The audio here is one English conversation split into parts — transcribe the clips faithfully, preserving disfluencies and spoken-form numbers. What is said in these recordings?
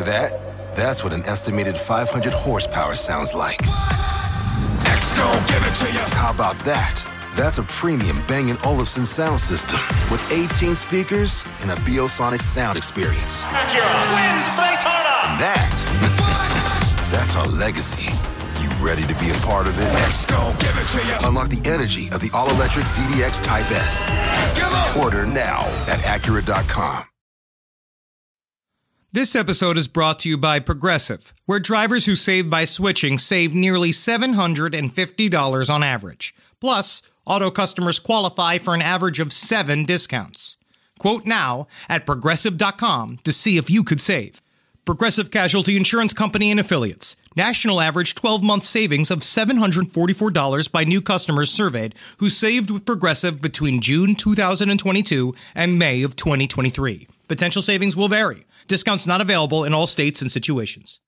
that? That's what an estimated five hundred horsepower sounds like. X gon' give it to you. How about that? That's a premium Bang and Olufsen sound system with eighteen speakers and a Biosonic sound experience. Acura wins Daytona. And that, that's our legacy. You ready to be a part of it? X gon' give it to you. Unlock the energy of the all-electric Z D X Type S. Order now at Acura dot com. This episode is brought to you by Progressive, where drivers who save by switching save nearly seven hundred fifty dollars on average. Plus, auto customers qualify for an average of seven discounts. Quote now at Progressive dot com to see if you could save. Progressive Casualty Insurance Company and Affiliates. National average twelve-month savings of seven hundred forty-four dollars by new customers surveyed who saved with Progressive between June two thousand twenty-two and May of twenty twenty-three. Potential savings will vary. Discounts not available in all states and situations.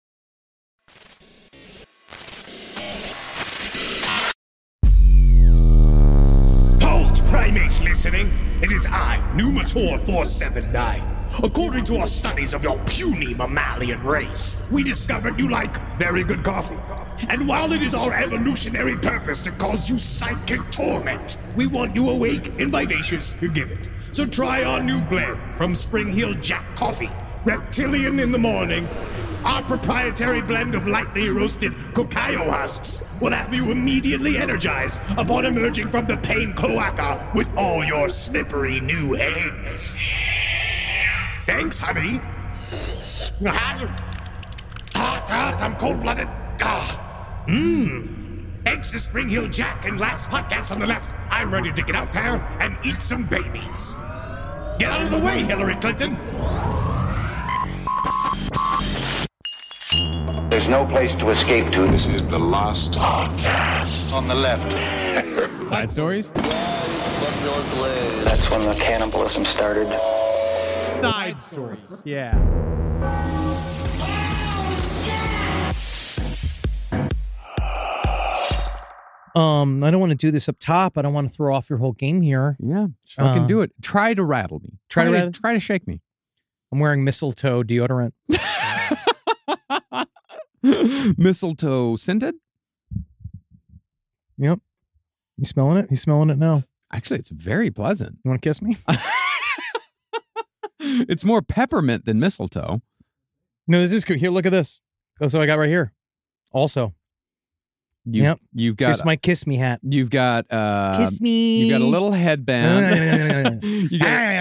Hold, primates listening. It is I, Numator four seven nine. According to our studies of your puny mammalian race, we discovered you like very good coffee. And while it is our evolutionary purpose to cause you psychic torment, we want you awake and vivacious to give it. So try our new blend from Spring Hill Jack Coffee, Reptilian in the morning. Our proprietary blend of lightly roasted cacao husks will have you immediately energized upon emerging from the pain cloaca with all your slippery new eggs. Thanks, honey. Hot, hot, hot, I'm cold-blooded. Ah. Mmm. Thanks to Spring Hill Jack and Last Podcast on the left, I'm ready to get out there and eat some babies. Get out of the way, Hillary Clinton. There's no place to escape to. This is the last podcast. On the left. Side stories? That's when the cannibalism started. Side stories. Yeah. Um, I don't want to do this up top. I don't want to throw off your whole game here. Yeah, just fucking Uh, do it. Try to rattle me. Try to rattle- Try to shake me. I'm wearing mistletoe deodorant. Mistletoe scented? Yep. You smelling it? You smelling it now? Actually, it's very pleasant. You want to kiss me? It's more peppermint than mistletoe. No, this is good. Here, look at this. That's what I got right here. Also. You, Yep. You've got Here's my kiss me hat. You've got uh Kiss me. You've got a little headband. you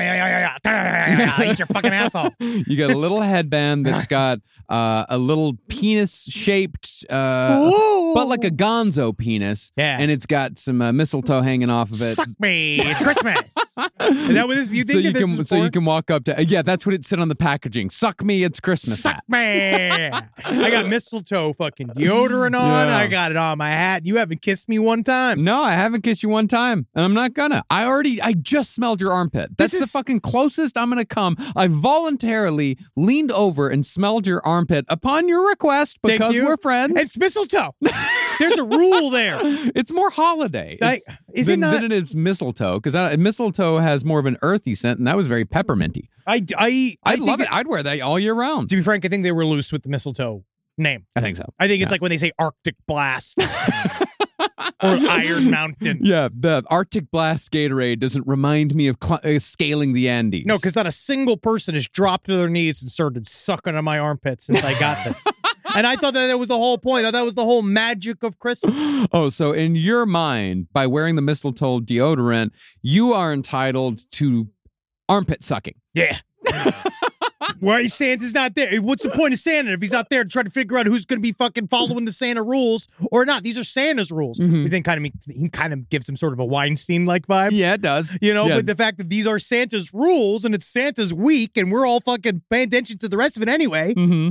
got Eat your fucking asshole. You got a little headband that's got uh, a little penis-shaped, uh, but like a gonzo penis. Yeah. And it's got some uh, mistletoe hanging off of it. Suck me. It's Christmas. Is that what this? You think so you that this can is so for? you can walk up to yeah. That's what it said on the packaging. Suck me. It's Christmas. Suck hat. me. I got mistletoe fucking deodorant on. Yeah. I got it on my hat. You haven't kissed me one time. No, I haven't kissed you one time, and I'm not gonna. I already, I just smelled your armpit. That's This the is- fucking closest I'm gonna come. I voluntarily leaned over and smelled your armpit upon your request Thank because you. we're friends. It's mistletoe. There's a rule there. It's more holiday I- It's- is it than, not- than it is mistletoe, because mistletoe has more of an earthy scent, and that was very pepperminty. I, I, I I'd think love it. I'd wear that all year round. To be frank, I think they were loose with the mistletoe name. I think so. I think it's Yeah. like when they say Arctic Blast or Iron Mountain. Yeah, the Arctic Blast Gatorade doesn't remind me of cl- uh, scaling the Andes. No, because not a single person has dropped to their knees and started sucking on my armpits since I got this. And I thought that that was the whole point. I thought that was the whole magic of Christmas. Oh, so in your mind, by wearing the mistletoe deodorant, you are entitled to armpit sucking. Yeah. Why Santa's not there? What's the point of Santa if he's not there to try to figure out who's going to be fucking following the Santa rules or not? These are Santa's rules. Mhm. We think kind of he kind of gives some sort of a Weinstein-like vibe. Yeah, it does. You know, Yeah. but the fact that these are Santa's rules and it's Santa's week and we're all fucking paying attention to the rest of it anyway. Mm-hmm.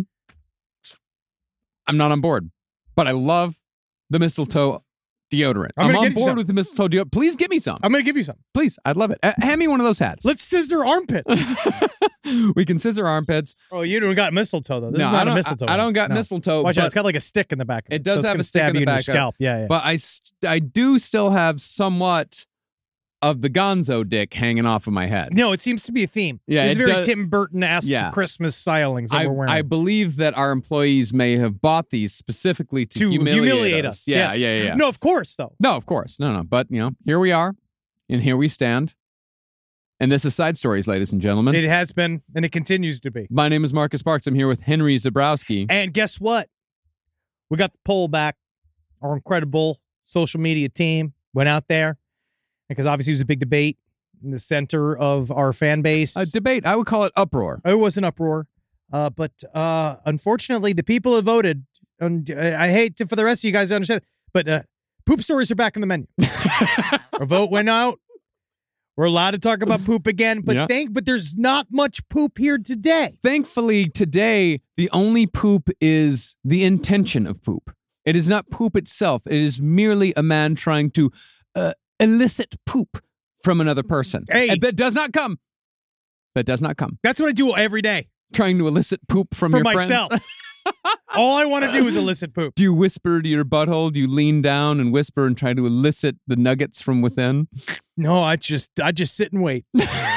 I'm not on board, but I love the mistletoe deodorant. I'm I'm, gonna on get you board some. with the mistletoe deodorant. Please get me some. I'm going to give you some. Please, I'd love it. Uh, hand me one of those hats. Let's scissor armpits. We can scissor armpits. Oh, you don't got mistletoe, though. This no, is not I don't, a mistletoe. I, I don't one. got No. mistletoe. Watch out. but It's got like a stick in the back. of It so does it's have gonna a stick stab in the you back. your scalp. Yeah, yeah. But I, st- I do still have somewhat of the gonzo dick hanging off of my head. No, it seems to be a theme. Yeah, it's it very does- Tim Burton-esque Yeah. Christmas stylings that I, we're wearing. I believe that our employees may have bought these specifically to, to humiliate, humiliate us. us. Yeah, yes. yeah, yeah, yeah. No, of course, though. No, of course. No, no. But, you know, here we are, and here we stand. And this is Side Stories, ladies and gentlemen. It has been, and it continues to be. My name is Marcus Parks. I'm here with Henry Zabrowski. And guess what? We got the poll back. Our incredible social media team went out there, because obviously it was a big debate in the center of our fan base. A debate. I would call it uproar. It was an uproar. Uh, but uh, unfortunately, the people have voted. And I hate to, for the rest of you guys to understand, but uh, poop stories are back in the menu. Our vote went out. We're allowed to talk about poop again, but Yeah. think, but there's not much poop here today. Thankfully, today, the only poop is the intention of poop. It is not poop itself. It is merely a man trying to uh, elicit poop from another person. Hey. And that does not come. That does not come. That's what I do every day Trying to elicit poop from for your myself. friends. All I want to do is elicit poop. Do you whisper to your butthole? Do you lean down and whisper and try to elicit the nuggets from within? No, I just I just sit and wait.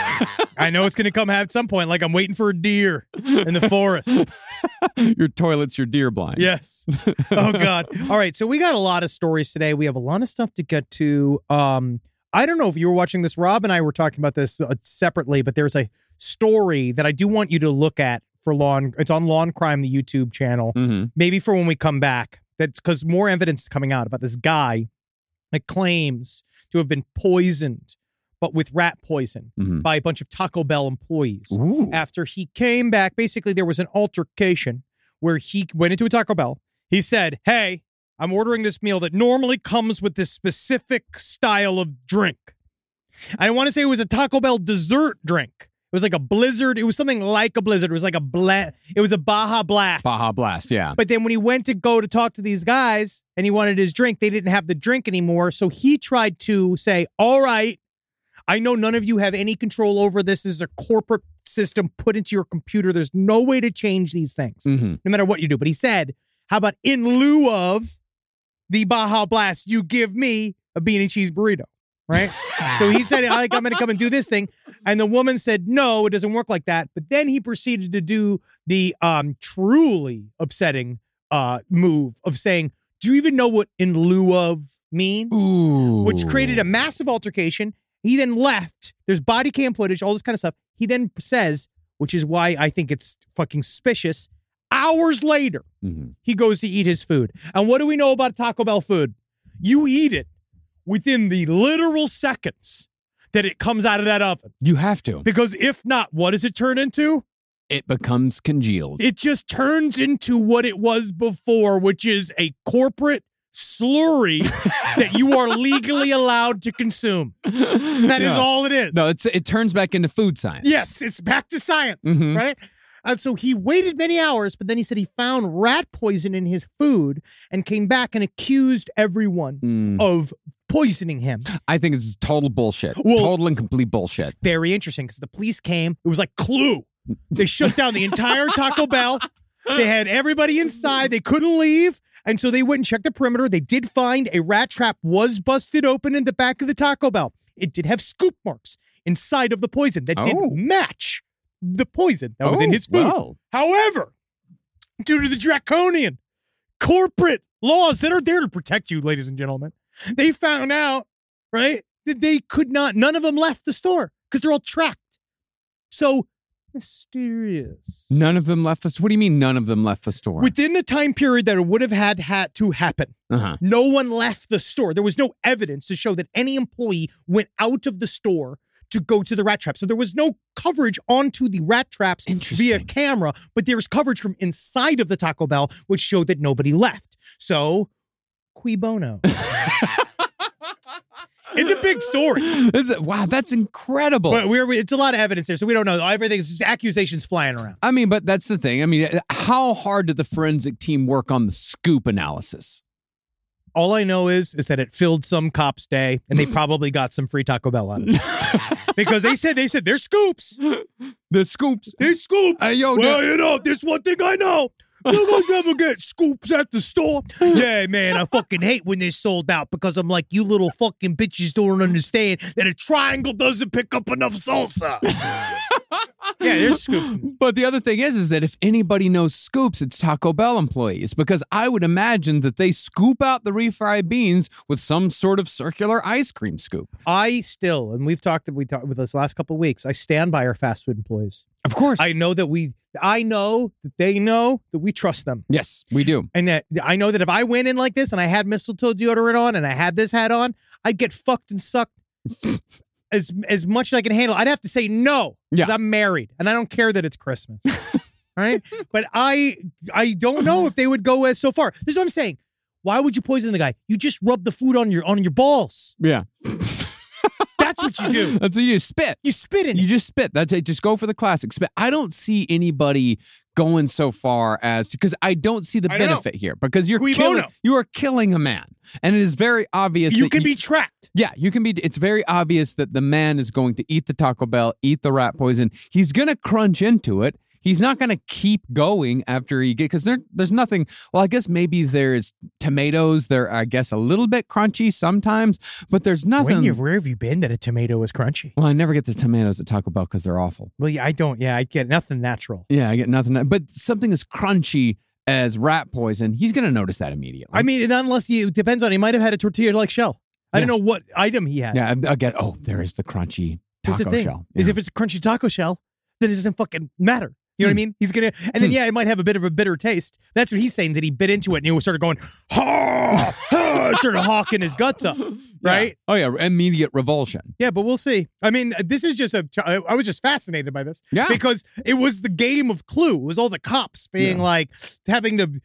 I know it's going to come at some point, like I'm waiting for a deer in the forest. Your toilet's your deer blind. Yes. Oh, God. All right, so we got a lot of stories today. We have a lot of stuff to get to. Um, I don't know if you were watching this. Rob and I were talking about this uh, separately, but there's a story that I do want you to look at for Law and, it's on Law and Crime, the YouTube channel, Mm-hmm. maybe for when we come back. That's because more evidence is coming out about this guy that claims to have been poisoned, but with rat poison Mm-hmm. by a bunch of Taco Bell employees. Ooh. After he came back, basically there was an altercation where he went into a Taco Bell. He said, hey, I'm ordering this meal that normally comes with this specific style of drink. I want to say it was a Taco Bell dessert drink. It was like a blizzard. It was something like a blizzard. It was like a bla- It was a Baja Blast. Baja Blast, yeah. But then when he went to go to talk to these guys and he wanted his drink, they didn't have the drink anymore. So he tried to say, all right, I know none of you have any control over this. This is a corporate system put into your computer. There's no way to change these things, Mm-hmm. no matter what you do. But he said, how about in lieu of the Baja Blast, you give me a bean and cheese burrito, right? So he said, I'm going to come and do this thing. And the woman said, no, it doesn't work like that. But then he proceeded to do the um, truly upsetting uh, move of saying, do you even know what in lieu of means? Ooh. Which created a massive altercation. He then left. There's body cam footage, all this kind of stuff. He then says, which is why I think it's fucking suspicious, hours later, Mm-hmm. he goes to eat his food. And what do we know about Taco Bell food? You eat it within the literal seconds that it comes out of that oven. You have to. Because if not, what does it turn into? It becomes congealed. It just turns into what it was before, which is a corporate slurry that you are legally allowed to consume. That is No. all it is. No, it's it turns back into food science. Yes, it's back to science, Mhm. right? And so he waited many hours, but then he said he found rat poison in his food and came back and accused everyone Mm. of poisoning him. I think it's total bullshit. Well, total and complete bullshit. It's very interesting because the police came. It was like Clue. They shut down the entire Taco Bell. They had everybody inside. They couldn't leave. And so they went and checked the perimeter. They did find a rat trap was busted open in the back of the Taco Bell. It did have scoop marks inside of the poison that Oh. did match the poison that was in Oh, his food. wow. However, due to the draconian corporate laws that are there to protect you, ladies and gentlemen, they found out, right, that they could not, none of them left the store because they're all tracked. So mysterious. None of them left the store. What do you mean none of them left the store? Within the time period that it would have had, had to happen, uh-huh. no one left the store. There was no evidence to show that any employee went out of the store to go to the rat trap. So there was no coverage onto the rat traps via camera, but there was coverage from inside of the Taco Bell, which showed that nobody left. So, cui bono? It's a big story. It's- wow, that's incredible. But we're, it's a lot of evidence there, so we don't know. Everything's just accusations flying around. I mean, but that's the thing. I mean, how hard did the forensic team work on the scoop analysis? All I know is is that it filled some cop's day, and they probably got some free Taco Bell out of it. Because they said, they said, they're scoops. The scoops. They're scoops. Hey, yo, well, dude. you know, this one thing I know. You guys ever get scoops at the store? Yeah, man, I fucking hate when they're sold out because I'm like, you little fucking bitches don't understand that a triangle doesn't pick up enough salsa. Yeah, there's scoops. But the other thing is, is that if anybody knows scoops, it's Taco Bell employees, because I would imagine that they scoop out the refried beans with some sort of circular ice cream scoop. I still, and we've talked, we talked with this last couple of weeks, I stand by our fast food employees. Of course. I know that we, I know that they know that we trust them. Yes, we do. And that I know that if I went in like this and I had mistletoe deodorant on and I had this hat on, I'd get fucked and sucked as as much as I can handle. I'd have to say no because Yeah. I'm married and I don't care that it's Christmas. Right? But I I don't know if they would go as so far. This is what I'm saying. Why would you poison the guy? You just rub the food on your on your balls. Yeah. That's what you do. That's what you do. Spit. You spit in You it. just spit. That's it. Just go for the classic spit. I don't see anybody going so far as because I don't see the I know. benefit here because you're Cui killing bono. you are killing a man, and it is very obvious. You that can be tracked. Yeah, you can be. It's very obvious that the man is going to eat the Taco Bell, eat the rat poison. He's going to crunch into it. He's not going to keep going after he get because there, there's nothing. Well, I guess maybe there's tomatoes. They're, I guess, a little bit crunchy sometimes, but there's nothing. When you've, where have you been that a tomato is crunchy? Well, I never get the tomatoes at Taco Bell because they're awful. Well, yeah, I don't. Yeah, I get nothing natural. Yeah, I get nothing. But something as crunchy as rat poison, he's going to notice that immediately. I mean, and unless he, it depends on, he might have had a tortilla-like shell. I Yeah. don't know what item he had. yeah, I, I get. Oh, there is the crunchy That's taco the thing, shell. is Yeah. if it's a crunchy taco shell, then it doesn't fucking matter. You know what I mean? He's gonna, and then yeah, it might have a bit of a bitter taste. That's what he's saying. That he bit into it and he started going, ha, ha, started hawking his guts up, right? Yeah. Oh yeah, immediate revulsion. Yeah, but we'll see. I mean, this is just a. I I was just fascinated by this, Yeah. because it was the game of Clue. It was all the cops being Yeah. like having to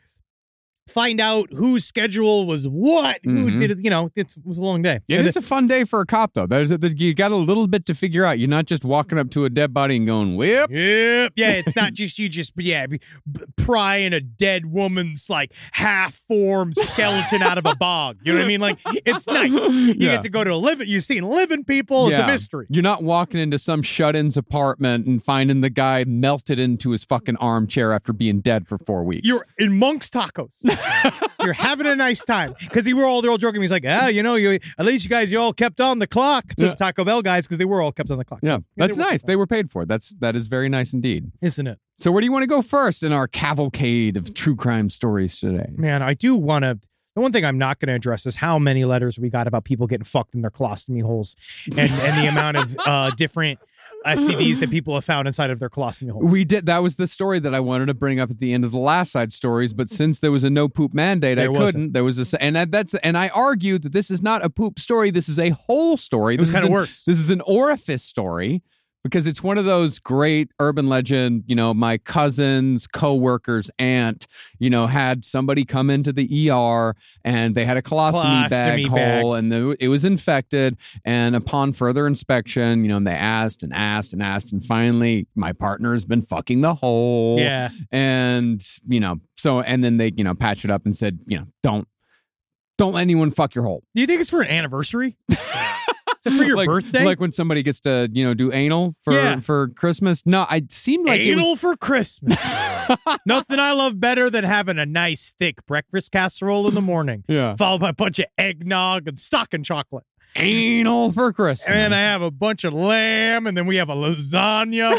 find out whose schedule was what, who Mhm. did it. You know, it was a long day. Yeah, And it's a fun day for a cop though. There's a, you got a little bit to figure out. You're not just walking up to a dead body and going whip. Yep. Yeah, it's not just you just, yeah, b- b- prying a dead woman's like half-formed skeleton out of a bog. You know what I mean? Like, it's nice. You Yeah. get to go to a living, you've seen living people. It's a Yeah. mystery. You're not walking into some shut-in's apartment and finding the guy melted into his fucking armchair after being dead for four weeks. You're in Monk's Tacos. You're having a nice time. Because they were all, they're all joking. He's like, ah, you know, you at least you guys, you all kept on the clock to Yeah. the Taco Bell guys, because they were all kept on the clock. yeah, So, that's they were- nice. They were paid for it. That's that is very nice indeed. Isn't it? So where do you want to go first in our cavalcade of true crime stories today? Man, I do want to. The one thing I'm not going to address is how many letters we got about people getting fucked in their colostomy holes, and, and the amount of uh, different S T Ds that people have found inside of their colostomy holes. We did. That was the story that I wanted to bring up at the end of the last side stories, but since there was a no poop mandate, There I couldn't. wasn't. There was a, and that- that's, and I argued that this is not a poop story. This is a whole story. It was This is kinda an- worse. This is an orifice story because it's one of those great urban legend. You know, my cousin's coworker's aunt, you know, had somebody come into the E R and they had a colostomy, bag Colostomy bag. hole and the, it was infected. And upon further inspection, you know, they asked and asked and asked, and finally, my partner has been fucking the hole. Yeah. And, you know, so, and then they, you know, patched it up and said, you know, don't, don't let anyone fuck your hole. Do you think it's for an anniversary? Is it for your like, birthday? Like when somebody gets to, you know, do anal for, Yeah. for Christmas. No, I seemed like it Anal was, for Christmas. Nothing I love better than having a nice thick breakfast casserole in the morning, yeah, followed by a bunch of eggnog and stocking chocolate. anal for Christmas. And I have a bunch of lamb, and then we have a lasagna.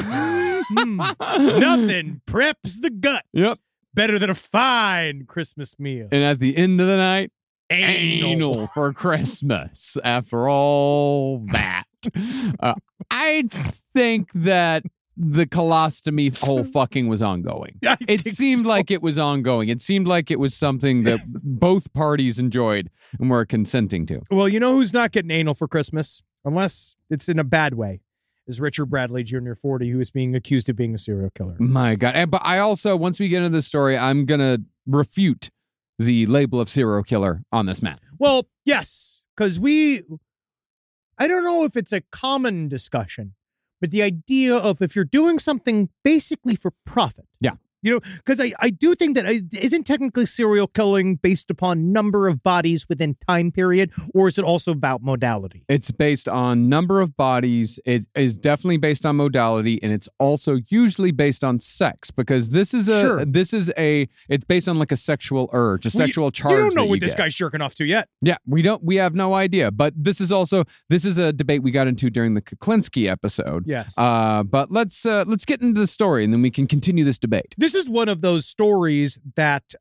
Mm. Nothing preps the gut Yep. better than a fine Christmas meal. And at the end of the night, Anal. anal for Christmas. After all that, uh, I think that the colostomy whole fucking was ongoing. I It think seemed so. like it was ongoing. It seemed like it was something that both parties enjoyed and were consenting to. Well, you know who's not getting anal for Christmas, unless it's in a bad way, is Richard Bradley Junior forty, who is being accused of being a serial killer. My God. And, but I also, once we get into this story, I'm going to refute the label of serial killer on this man. Well, yes, because we, I don't know if it's a common discussion, but the idea of if you're doing something basically for profit. Yeah. You know, because I, I do think that it isn't technically serial killing based upon number of bodies within time period, or is it also about modality? It's based on number of bodies. It is definitely based on modality, and it's also usually based on sex, because this is a Sure. this is a it's based on like a sexual urge, a sexual we, charge. You don't know that what you this get. guy's jerking off to yet. Yeah, we don't. We have no idea. But this is also this is a debate we got into during the Kuklinski episode. Yes. Uh, but let's uh, let's get into the story, and then we can continue this debate. This is one of those stories that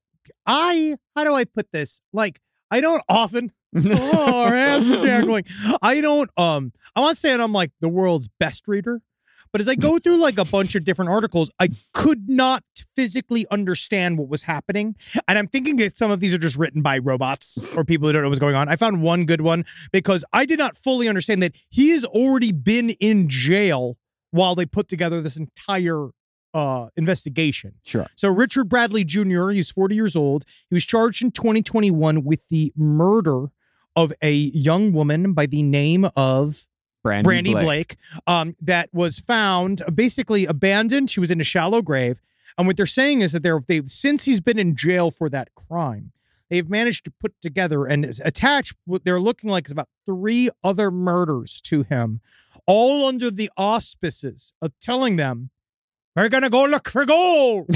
I, how do I put this? Like, I don't often, oh, our hands are dangling. I don't, um, I'm not saying I'm like the world's best reader, but as I go through like a bunch of different articles, I could not physically understand what was happening. And I'm thinking that some of these are just written by robots or people who don't know what's going on. I found one good one because I did not fully understand that he has already been in jail while they put together this entire uh, investigation. Sure. So Richard Bradley Junior, he's forty years old. He was charged in twenty twenty-one with the murder of a young woman by the name of Brandy, Brandy Blake. Blake, um, that was found basically abandoned. She was in a shallow grave. And what they're saying is that they're, they've, since he's been in jail for that crime, they've managed to put together and attach what they're looking like is about three other murders to him, all under the auspices of telling them, we're going to go look for gold,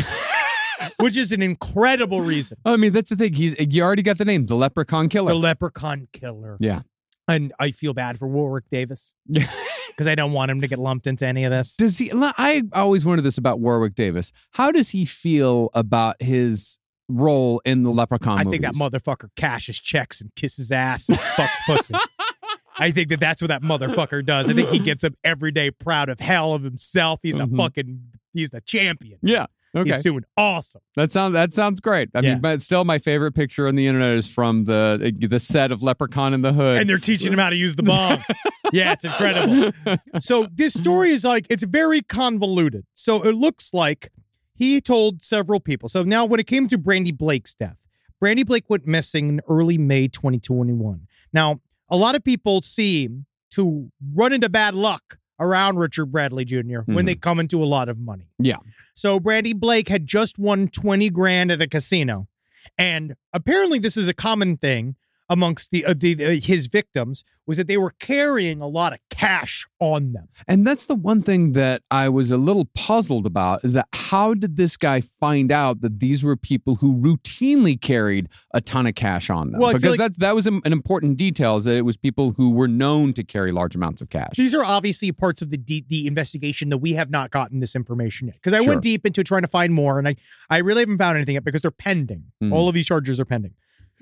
which is an incredible reason. I mean, that's the thing. He's you already got the name, the Leprechaun Killer. The Leprechaun Killer. Yeah. And I feel bad for Warwick Davis because I don't want him to get lumped into any of this. Does he? I always wondered this about Warwick Davis. How does he feel about his role in the Leprechaun I movies? think that motherfucker cashes checks and kisses ass and fucks pussy. I think that that's what that motherfucker does. I think he gets up every day proud of hell of himself. He's Mhm. a fucking, he's the champion. Yeah. Okay. He's doing awesome. That sounds that sounds great. I Yeah. mean, but still, my favorite picture on the internet is from the the set of Leprechaun in the Hood, And they're teaching him how to use the bomb. Yeah, it's incredible. So this story is like, it's very convoluted. So it looks like he told several people. So now when it came to Brandy Blake's death, Brandy Blake went missing in early May twenty twenty-one. Now, a lot of people seem to run into bad luck around Richard Bradley Junior when Mhm. they come into a lot of money. Yeah. So Brandy Blake had just won twenty grand at a casino. And apparently this is a common thing amongst the, uh, the, the his victims, was that they were carrying a lot of cash on them. And that's the one thing that I was a little puzzled about, is that how did this guy find out that these were people who routinely carried a ton of cash on them? Well, I feel because like- that that was an important detail, is that it was people who were known to carry large amounts of cash. These are obviously parts of the de- the investigation that we have not gotten this information yet. Because I Sure. went deep into trying to find more, and I, I really haven't found anything yet because they're pending. Mhm. All of these charges are pending.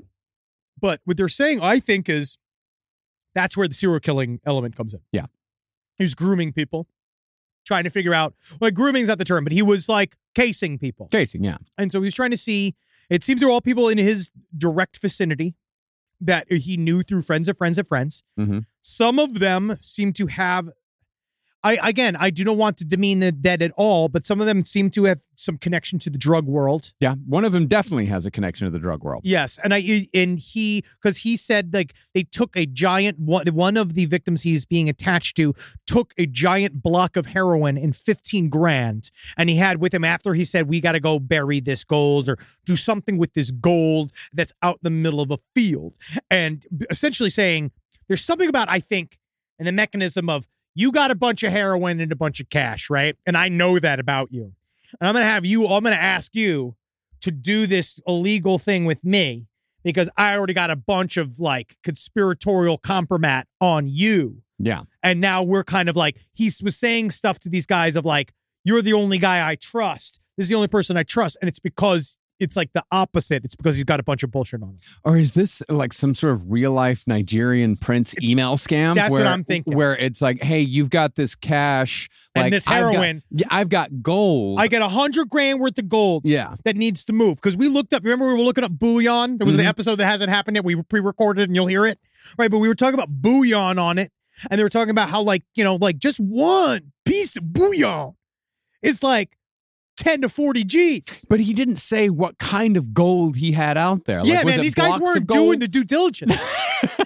But what they're saying, I think, is that's where the serial killing element comes in. Yeah. He was grooming people, trying to figure out, well, grooming's not the term, but he was like casing people. Casing, yeah. And so he was trying to see, it seems they're all people in his direct vicinity that he knew through friends of friends of friends. Mhm. Some of them seem to have, I again, I do not want to demean the dead at all, but some of them seem to have some connection to the drug world. Yeah. One of them definitely has a connection to the drug world. Yes, and I and he, because he said like they took a giant one. One of the victims he's being attached to took a giant block of heroin and fifteen grand, and he had with him after he said, "We got to go bury this gold or do something with this gold that's out in the middle of a field," and essentially saying there's something about, I think, in the mechanism of, you got a bunch of heroin and a bunch of cash, right? And I know that about you. And I'm going to have you, I'm going to ask you to do this illegal thing with me because I already got a bunch of like conspiratorial compromat on you. Yeah. And now we're kind of like, he was saying stuff to these guys of like, you're the only guy I trust. This is the only person I trust. And it's because it's like the opposite. It's because he's got a bunch of bullshit on him. Or is this like some sort of real life Nigerian prince email scam? That's where, what I'm thinking. Where it's like, hey, you've got this cash And like, this I've got- heroin. yeah, I've got gold. I get a hundred grand worth of gold Yeah. that needs to move. Because we looked up, remember we were looking up bullion? There was Mhm. an episode that hasn't happened yet. We pre-recorded and you'll hear it. Right, but we were talking about bullion on it. And they were talking about how like, you know, like just one piece of bullion is like ten to forty G's. But he didn't say what kind of gold he had out there. Like, Yeah, was man, it these guys blocks of weren't gold? doing the due diligence.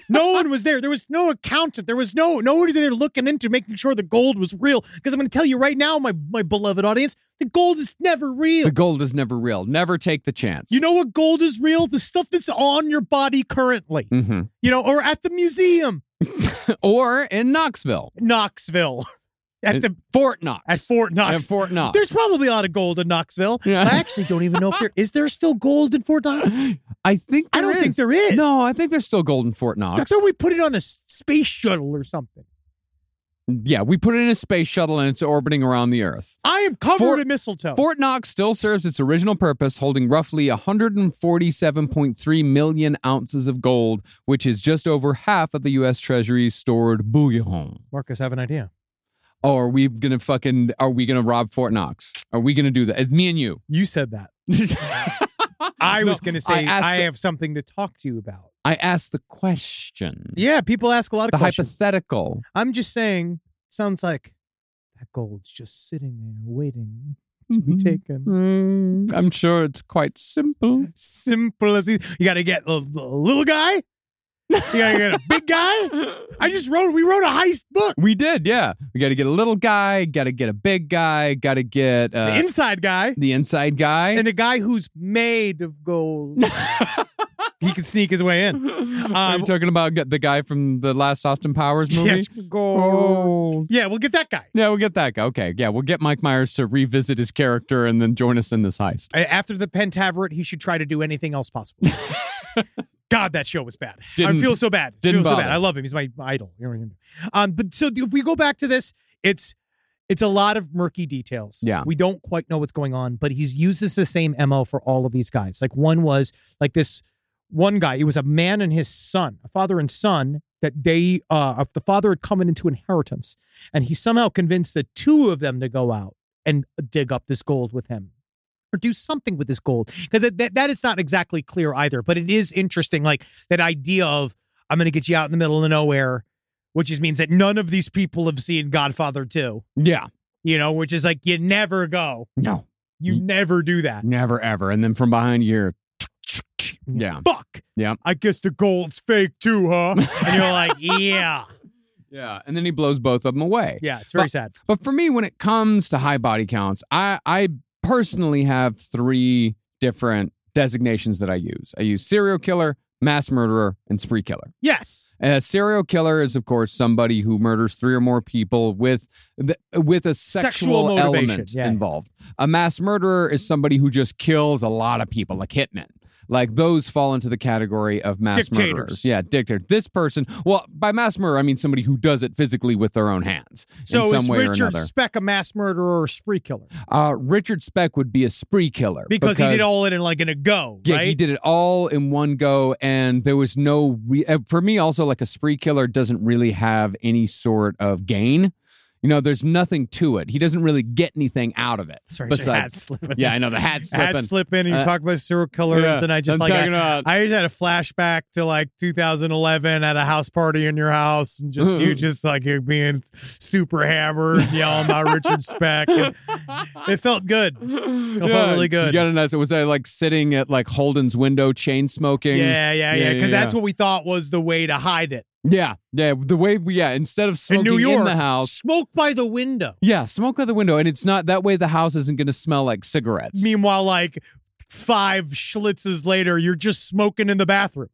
No one was there. There was no accountant. There was no nobody there looking into making sure the gold was real. Because I'm going to tell you right now, my, my beloved audience, the gold is never real. The gold is never real. Never take the chance. You know what gold is real? The stuff that's on your body currently. Mm-hmm. You know, or at the museum. Or in Knoxville. Knoxville. At the Fort Knox. At Fort Knox. At Fort Knox. There's probably a lot of gold in Knoxville. Yeah. I actually don't even know if there is there still gold in Fort Knox? I think I there don't is. think there is. No, I think there's still gold in Fort Knox. I thought we put it on a s- space shuttle or something. Yeah, we put it in a space shuttle and it's orbiting around the Earth. I am covered Fort- in mistletoe. Fort Knox still serves its original purpose, holding roughly one hundred forty-seven point three million ounces of gold, which is just over half of the U S Treasury's stored bullion. Marcus, I have an idea. Oh, are we gonna fucking? Are we gonna rob Fort Knox? Are we gonna do that? It's me and you. You said that. I No, was going to say, I I, asked the- have something to talk to you about. I asked the question. Yeah, people ask a lot of The questions. hypothetical. I'm just saying, sounds like that gold's just sitting there waiting to be taken. Mm, I'm sure it's quite simple. Simple as you got to get a, a little guy. You got to get a big guy. I just wrote. We wrote a heist book. We did, yeah. We got to get a little guy, got to get a big guy, got to get uh, The inside guy the inside guy. and a guy who's made of gold. He can sneak his way in. Are Um, you talking about get the guy from the last Austin Powers movie? yes, gold. Oh. Yeah, we'll get that guy. Yeah, we'll get that guy. Okay, yeah, we'll get Mike Myers to revisit his character and then join us in this heist. After the Pentaveret, he should try to do anything else possible. God, that show was bad. Didn't- I feel so bad. I didn't feel so bother. bad. I love him. He's my idol. Um, but so if we go back to this, it's it's a lot of murky details. Yeah. We don't quite know what's going on, but he's uses the same M O for all of these guys. Like one was like this one guy, it was a man and his son, a father and son, that they uh the father had come into inheritance, and he somehow convinced the two of them to go out and dig up this gold with him. Or do something with this gold, because that, that, that is not exactly clear either. But it is interesting, like that idea of I'm going to get you out in the middle of nowhere, which just means that none of these people have seen Godfather two. Yeah. You know, which is like you never go, No. you Ye- never do that. Never ever. And then from behind you're yeah. Fuck. Yeah. I guess the gold's fake too, huh? And you're like, yeah, Yeah. And then he blows both of them away. yeah. It's very But- sad. But for me, when it comes to high body counts, I, I personally have three different designations that I use. I use serial killer, mass murderer, and spree killer. Yes. A serial killer is, of course, somebody who murders three or more people with the, with a sexual, Sexual motivation, element yeah. involved. A mass murderer is somebody who just kills a lot of people, like hitmen. Like those fall into the category of mass Dictators. murderers. Yeah, dictator. This person, well, by mass murder, I mean somebody who does it physically with their own hands So in some is way or Richard another. Speck a mass murderer or a spree killer? Uh, Richard Speck would be a spree killer Because, he did all it in like in a go, Yeah, right? he did it all in one go, and there was no. Re- uh, for me, also like a spree killer doesn't really have any sort of gain. You know, there's nothing to it. He doesn't really get anything out of it. Sorry, your hat slipping. Yeah, I know the hat slipping. Hat slipping, and you Uh, talk about serial killers, yeah, and I just I'm like I, talking about- I just had a flashback to like two thousand eleven at a house party in your house, and just you just like you being super hammered, and yelling about Richard Speck. And it felt good. It felt really good. You got a nice. Was I like sitting at like Holden's window, chain smoking? Yeah, yeah, yeah. Because yeah. that's what we thought was the way to hide it Yeah, yeah. The way we, yeah, instead of in smoking New York. in the house, Smoke by the window. yeah, smoke out the window, and it's not that way. The house isn't going to smell like cigarettes. Meanwhile, like five schlitzes later, you're just smoking in the bathroom.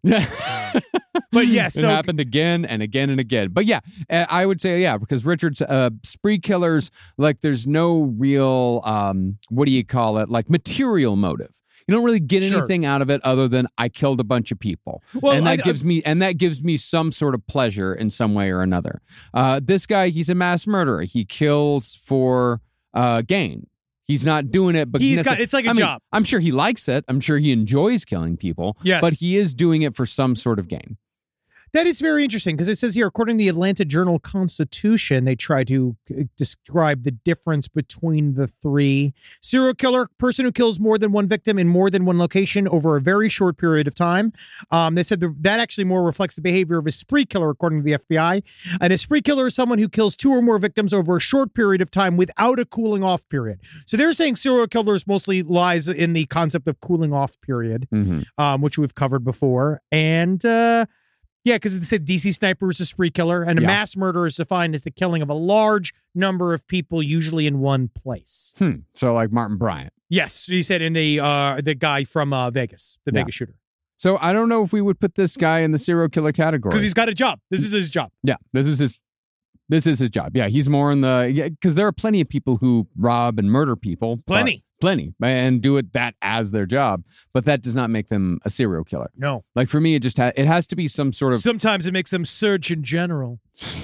But yes, it so happened again and again and again. But yeah, uh, I would say yeah, because Richard's uh, spree killers, like there's no real um, what do you call it, like material motive. You don't really get Sure. anything out of it other than I killed a bunch of people, Well, and that I- gives me and that gives me some sort of pleasure in some way or another. Uh, this guy, he's a mass murderer. He kills for uh, gain. He's not doing it, but He's got- necess- it's like a I mean, job. I'm sure he likes it. I'm sure he enjoys killing people. Yes. but he is doing it for some sort of gain. that is very interesting because it says here, according to the Atlanta Journal-Constitution, they try to uh, describe the difference between the three. Serial killer, person who kills more than one victim in more than one location over a very short period of time. Um, they said the, that actually more reflects the behavior of a spree killer, according to the F B I. And a spree killer is someone who kills two or more victims over a short period of time without a cooling off period. So they're saying serial killers mostly lies in the concept of cooling off period, Mm-hmm. um, which we've covered before. And uh, Yeah, because it said D C sniper is a spree killer, and a Yeah. mass murder is defined as the killing of a large number of people, usually in one place. Hmm. So like Martin Bryant. Yes, he said in the uh, the guy from uh, Vegas, the Yeah. Vegas shooter, So I don't know if we would put this guy in the serial killer category. because he's got a job. This is his job. Yeah, this is his. This is his job. Yeah, he's more in the yeah, because there are plenty of people who rob and murder people. but- Plenty. plenty, and do it that as their job. But that does not make them a serial killer. No. Like for me, it just ha- it has to be some sort of Sometimes it makes them Surgeon General.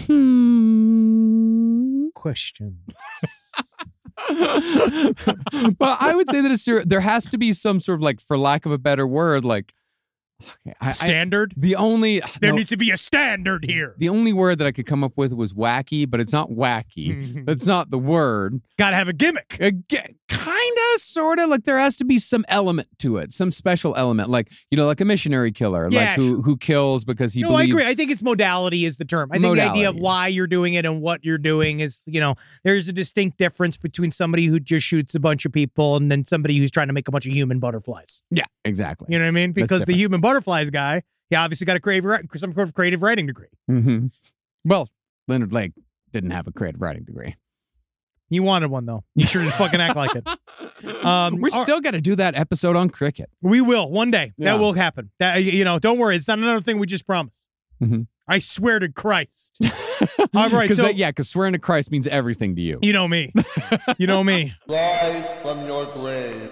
Hmm. Questions. But I would say that a serial there has to be some sort of like, for lack of a better word, like okay, I, I, Standard? the only There no, needs to be a standard here. the only word that I could come up with was wacky, but it's not wacky. That's not the word. Got to have a gimmick. Kind of, sort of. Like there has to be some element to it, some special element, like you know, like a missionary killer, Yeah, like who who kills because he No, I believes. agree. I think it's modality is the term. I think the idea of Modality. why you're doing it and what you're doing is, you know, there's a distinct difference between somebody who just shoots a bunch of people and then somebody who's trying to make a bunch of human butterflies. Yeah, exactly. You know what I mean? That's Because the different. human butterflies guy, he obviously got a creative, some sort of creative writing degree. Mm-hmm. Well, Leonard Lake didn't have a creative writing degree. You wanted one though. You sure did fucking act like it. Um, We're all- still got to do that episode on cricket. We will one day. Yeah. That will happen. That you know, don't worry. It's not another thing we just promised. Mhm. I swear to Christ. All right, 'Cause so that- yeah, because swearing to Christ means everything to you. you know me. You know me. Live from your grave.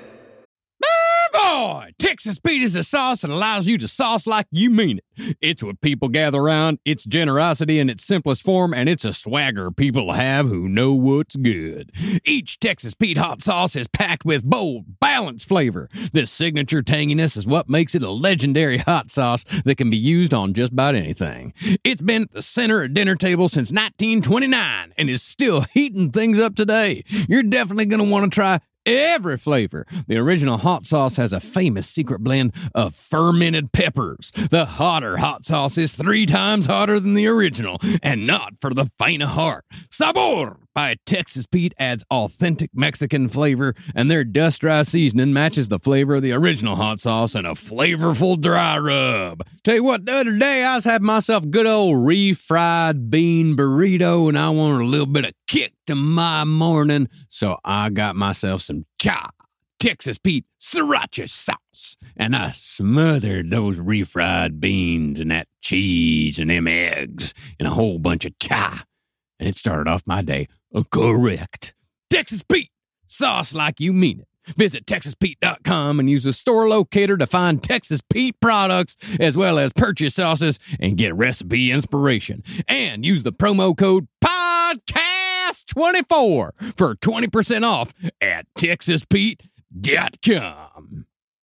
Boy, Texas Pete is a sauce that allows you to sauce like you mean it. It's what people gather around, it's generosity in its simplest form, and it's a swagger people have who know what's good. Each Texas Pete hot sauce is packed with bold, balanced flavor. This signature tanginess is what makes it a legendary hot sauce that can be used on just about anything. It's been at the center of dinner table since nineteen twenty-nine and is still heating things up today. You're definitely going to want to try every flavor. The original hot sauce has a famous secret blend of fermented peppers. The hotter hot sauce is three times hotter than the original, and not for the faint of heart. Sabor by Texas Pete adds authentic Mexican flavor, and their dust dry seasoning matches the flavor of the original hot sauce in a flavorful dry rub. Tell you what, the other day I was having myself a good old refried bean burrito, and I wanted a little bit of kick to my morning, so I got myself some cha Texas Pete sriracha sauce, and I smothered those refried beans and that cheese and them eggs and a whole bunch of cha, and it started off my day correct. Texas Pete, sauce like you mean it. Visit Texas Pete dot com and use the store locator to find Texas Pete products as well as purchase sauces and get recipe inspiration. And use the promo code podcast twenty-four for twenty percent off at Texas Pete dot com.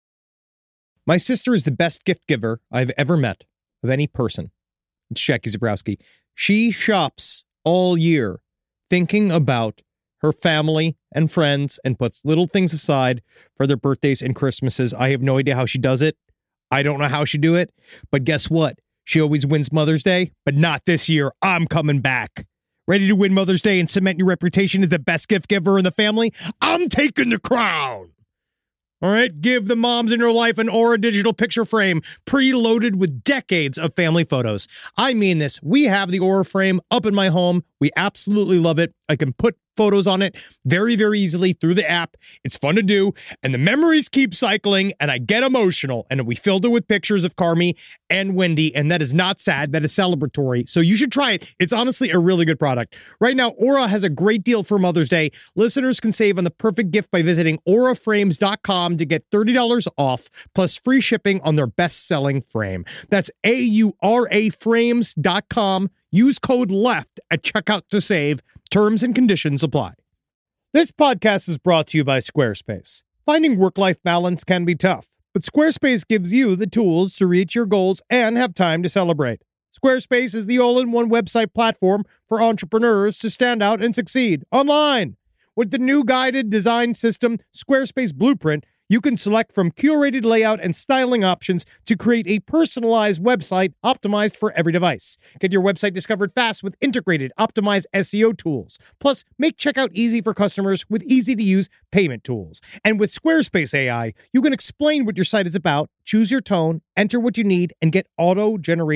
My sister is the best gift giver I've ever met of any person. It's Jackie Zabrowski. She shops all year thinking about her family and friends and puts little things aside for their birthdays and Christmases. I have no idea how she does it. I don't know how she do it. But guess what? She always wins Mother's Day, but not this year. I'm coming back. Ready to win Mother's Day and cement your reputation as the best gift giver in the family? I'm taking the crown. All right, give the moms in your life an Aura digital picture frame preloaded with decades of family photos. I mean this. We have the Aura frame up in my home. We absolutely love it. I can put photos on it very, very easily through the app. It's fun to do, and the memories keep cycling, and I get emotional. And we filled it with pictures of Carmi and Wendy, and that is not sad. That is celebratory. So you should try it. It's honestly a really good product. Right now, Aura has a great deal for Mother's Day. Listeners can save on the perfect gift by visiting aura frames dot com to get thirty dollars off, plus free shipping on their best-selling frame. That's A U R A frames dot com. Use code LEFT at checkout to save. Terms and conditions apply. This podcast is brought to you by Squarespace. Finding work-life balance can be tough, but Squarespace gives you the tools to reach your goals and have time to celebrate. Squarespace is the all-in-one website platform for entrepreneurs to stand out and succeed online. With the new guided design system, Squarespace Blueprint, you can select from curated layout and styling options to create a personalized website optimized for every device. Get your website discovered fast with integrated, optimized S E O tools. Plus, make checkout easy for customers with easy-to-use payment tools. And with Squarespace A I, you can explain what your site is about, choose your tone, enter what you need, and get auto-generated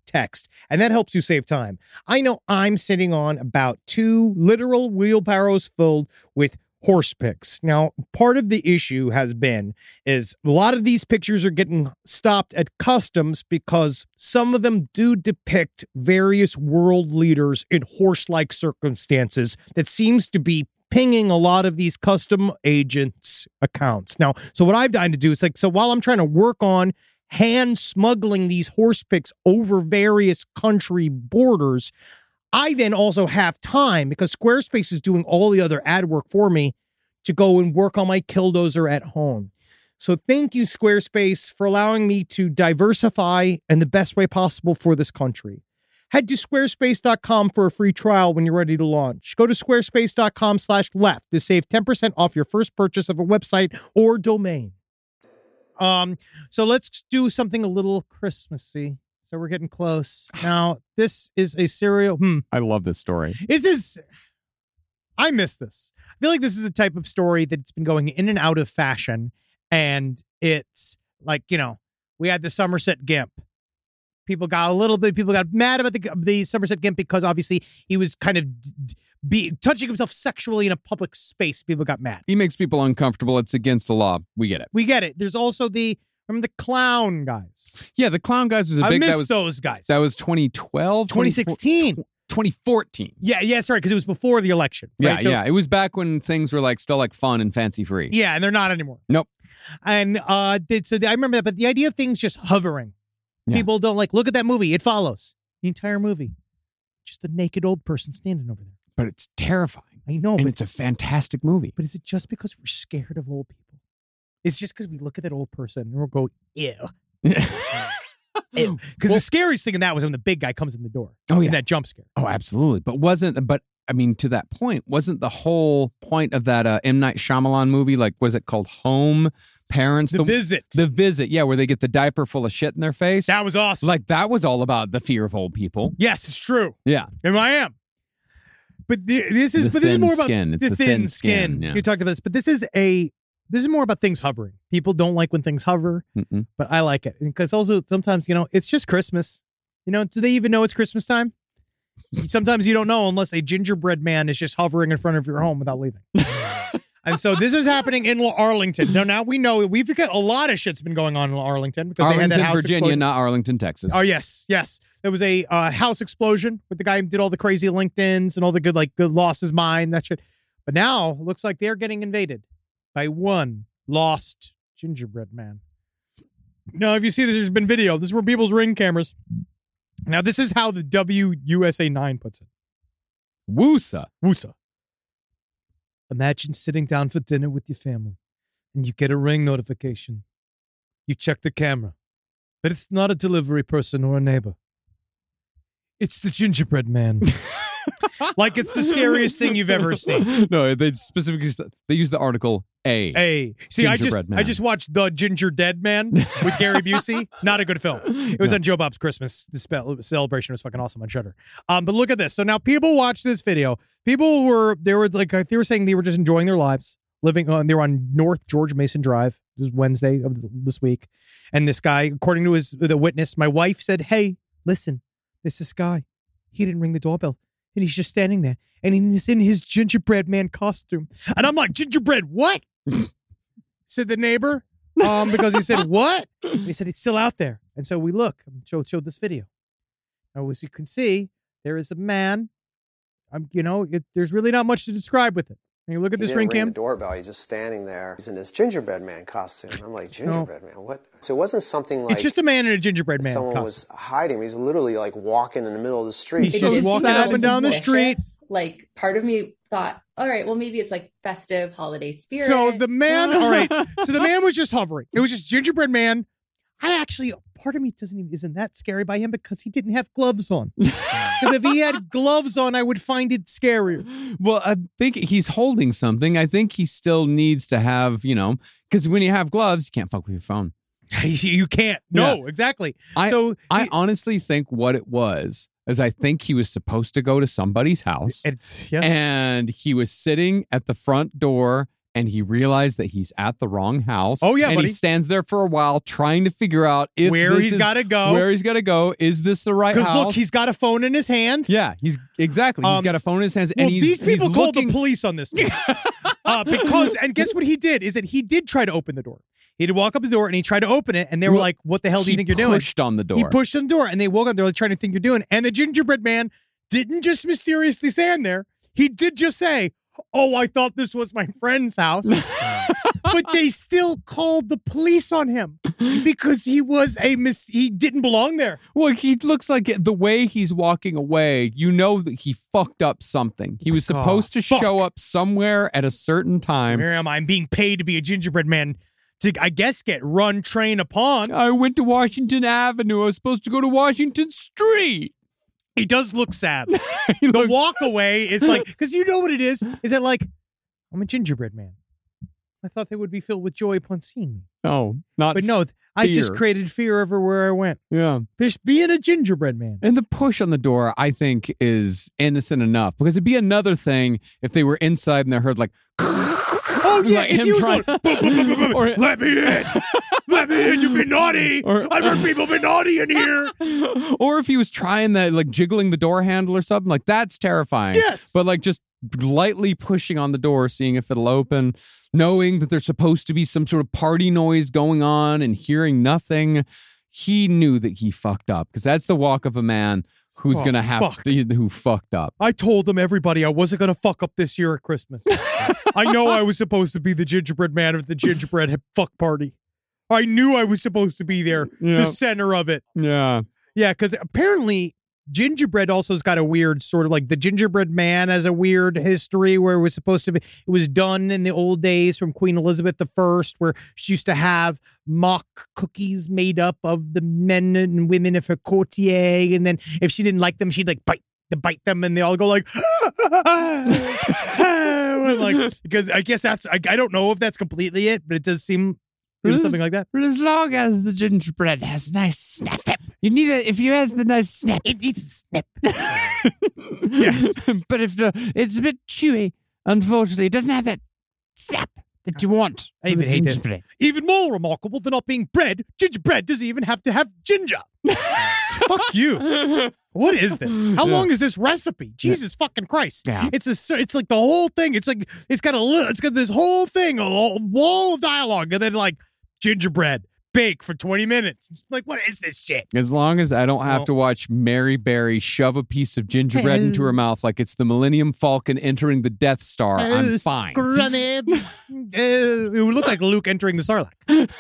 text, and that helps you save time. I know I'm sitting on about two literal wheelbarrows filled with horse pics. Now, part of the issue has been is a lot of these pictures are getting stopped at customs because some of them do depict various world leaders in horse-like circumstances that seems to be pinging a lot of these custom agents' accounts. Now, so what I've done to do is like, so while I'm trying to work on hand smuggling these horse pics over various country borders, I then also have time because Squarespace is doing all the other ad work for me to go and work on my Killdozer at home. So thank you, Squarespace, for allowing me to diversify in the best way possible for this country. Head to squarespace dot com for a free trial when you're ready to launch. Go to squarespace dot com slash left to save ten percent off your first purchase of a website or domain. Um, so let's do something a little Christmassy. So we're getting close. Now, this is a serial. Hmm. I love this story. This is. I miss this. I feel like this is a type of story that's been going in and out of fashion. And it's like, you know, we had the Somerset Gimp. People got a little bit, people got mad about the, the Somerset Gimp because obviously he was kind of be, touching himself sexually in a public space. People got mad. He makes people uncomfortable. It's against the law. We get it. We get it. There's also the, remember the clown guys. Yeah, the clown guys was a I big, miss that was, those guys. That was twenty twelve, twenty sixteen. twenty fourteen. Yeah, yeah, sorry, because it was before the election. Right? Yeah, So, yeah. It was back when things were like still like fun and fancy free. Yeah, and they're not anymore. Nope. And uh, did, so I remember that, but the idea of things just hovering. Yeah. People don't like, look at that movie. It follows the entire movie. Just a naked old person standing over there. But it's terrifying. I know. And but, it's a fantastic movie. but is it just because we're scared of old people? It's just because we look at that old person and we'll go, ew. Because Well- the scariest thing in that was when the big guy comes in the door. Oh, yeah. In that jump scare. Oh, absolutely. But wasn't, but I mean, to that point, wasn't the whole point of that uh, M. Night Shyamalan movie, like, was it called Home? Parents? The Visit. The Visit, yeah, where they get the diaper full of shit in their face. That was awesome. Like, that was all about the fear of old people. Yes, it's true. Yeah. And I am. But the, this is The but this is thin more about skin. It's the, the thin, thin skin. skin, yeah. You talked about this, but this is a this is more about things hovering. People don't like when things hover, Mm-mm. but I like it because also sometimes you know it's just Christmas. You know, do they even know it's Christmas time? Sometimes you don't know unless a gingerbread man is just hovering in front of your home without leaving. And so this is happening in Arlington. So now we know we've got a lot of shit's been going on in Arlington because Arlington, they had that house Virginia, explosion. not Arlington, Texas. Oh yes, yes. There was a uh, house explosion with the guy who did all the crazy LinkedIn's and all the good like good lost his mind that shit. But now it looks like they're getting invaded by one lost gingerbread man. Now, if you see this, there's been video. This is where people's Ring cameras. Now, this is how the W U S A nine puts it. Woosa. Woosa. Imagine sitting down for dinner with your family and you get a Ring notification. You check the camera, but it's not a delivery person or a neighbor. It's the gingerbread man. Like it's the scariest thing you've ever seen. No, they specifically they use the article A. Hey, see, I just Gingerbread Man. I just watched The Ginger Dead Man with Gary Busey. Not a good film. It was No. on Joe Bob's Christmas the spe- celebration. It was fucking awesome on Shudder. Um, but look at this. So now people watch this video. People were they were like they were saying they were just enjoying their lives, living on. They were on North George Mason Drive. This is Wednesday of this week, and this guy, according to his the witness, my wife said, "Hey, listen, this this guy. He didn't ring the doorbell." And he's just standing there, and he's in his gingerbread man costume. And I'm like, gingerbread, what? Said the neighbor, um, because he said, what? And he said, it's still out there. And so we look, and showed, showed this video. Now, as you can see, there is a man. Um, you know, it, there's really not much to describe with it. And you look at He this didn't ring ring cam. the doorbell. He's just standing there. He's in his gingerbread man costume. I'm like, So- gingerbread man? What? So it wasn't something like It's just a man in a gingerbread man someone costume. was hiding. He's literally like walking in the middle of the street. He's just It's walking sad up and down the suspicious. street. Like, part of me thought, all right, well, maybe it's like festive holiday spirit. So the man, all right. So the man was just hovering. It was just gingerbread man. I actually, part of me doesn't even, isn't that scary by him because he didn't have gloves on. Because if he had gloves on, I would find it scarier. Well, I think he's holding something. I think he still needs to have, you know, because when you have gloves, you can't fuck with your phone. You can't. No, exactly. I, so I he- honestly think what it was is I think he was supposed to go to somebody's house it's yes. and he was sitting at the front door and he realized that he's at the wrong house. Oh, yeah, and buddy. he stands there for a while trying to figure out if Where this he's is- gotta go. Where he's got to go. Is this the right house? Because look, he's got a phone in his hands. Yeah, he's exactly. He's Um, got a phone in his hands, Well, and he's these people he's called looking, the police on this. uh, because, and guess what he did? Is that he did try to open the door. He did walk up the door and he tried to open it, and they were Well, like, "What the hell do you he think you're doing?" pushed on the door. He pushed on the door, and they woke up. They're like trying to think you're doing. And the gingerbread man didn't just mysteriously stand there. He did just say, "Oh, I thought this was my friend's house." But they still called the police on him because he was a mis- he didn't belong there. Well, he looks like it- the way he's walking away, you know that he fucked up something. He was like, supposed "Oh, to fuck." show up somewhere at a certain time. Where am I? I'm being paid to be a gingerbread man to, I guess, get run train upon. I went to Washington Avenue. I was supposed to go to Washington Street. He does look sad. The walk away is like, because you know what it is? Is that like, I'm a gingerbread man. I thought they would be filled with joy upon seeing me. No, not But no, I just fear. created fear everywhere I went. Yeah. Just being a gingerbread man. And the push on the door, I think, is innocent enough because it'd be another thing if they were inside and they heard like, Oh, yeah. like if him he was trying- going, "Boom, boom, boom, boom, boom, Or- let me in. Let me in. You've been naughty. Or- I've heard people been naughty in here. or if he was trying that, like jiggling the door handle or something, like that's terrifying. Yes. But like just lightly pushing on the door, seeing if it'll open, knowing that there's supposed to be some sort of party noise going on and hearing nothing. He knew that he fucked up because that's the walk of a man who's Oh, going to have fuck. to, who fucked up. I told them, everybody, I wasn't going to fuck up this year at Christmas. I know I was supposed to be the gingerbread man at the gingerbread hip- fuck party. I knew I was supposed to be there, Yeah. the center of it. Yeah. Yeah, because apparently gingerbread also has got a weird sort of like the gingerbread man has a weird history where it was supposed to be, it was done in the old days from Queen Elizabeth the First, where she used to have mock cookies made up of the men and women of her courtier. And then if she didn't like them, she'd like bite to bite them and they all go like, and like, because I guess that's, I, I don't know if that's completely it, but it does seem it was something like that. But as long as the gingerbread has a nice snap, snap. You need it if you has the nice snap. It needs a snip. Yes. But if the, it's a bit chewy, unfortunately, it doesn't have that snap that you want. I even from the hate this. gingerbread. Even more remarkable than not being bread, gingerbread doesn't even have to have ginger. Fuck you. What is this? How Yeah. long is this recipe? Jesus fucking Christ. Yeah. It's a, it's like the whole thing. It's like, it's got a li- it's got this whole thing, a whole wall of dialogue, and then like gingerbread, bake for twenty minutes. It's like, what is this shit? As long as I don't have Well- to watch Mary Berry shove a piece of gingerbread into her mouth like it's the Millennium Falcon entering the Death Star, I'm Oh, fine. scrummib. Oh, it would look like Luke entering the Sarlacc.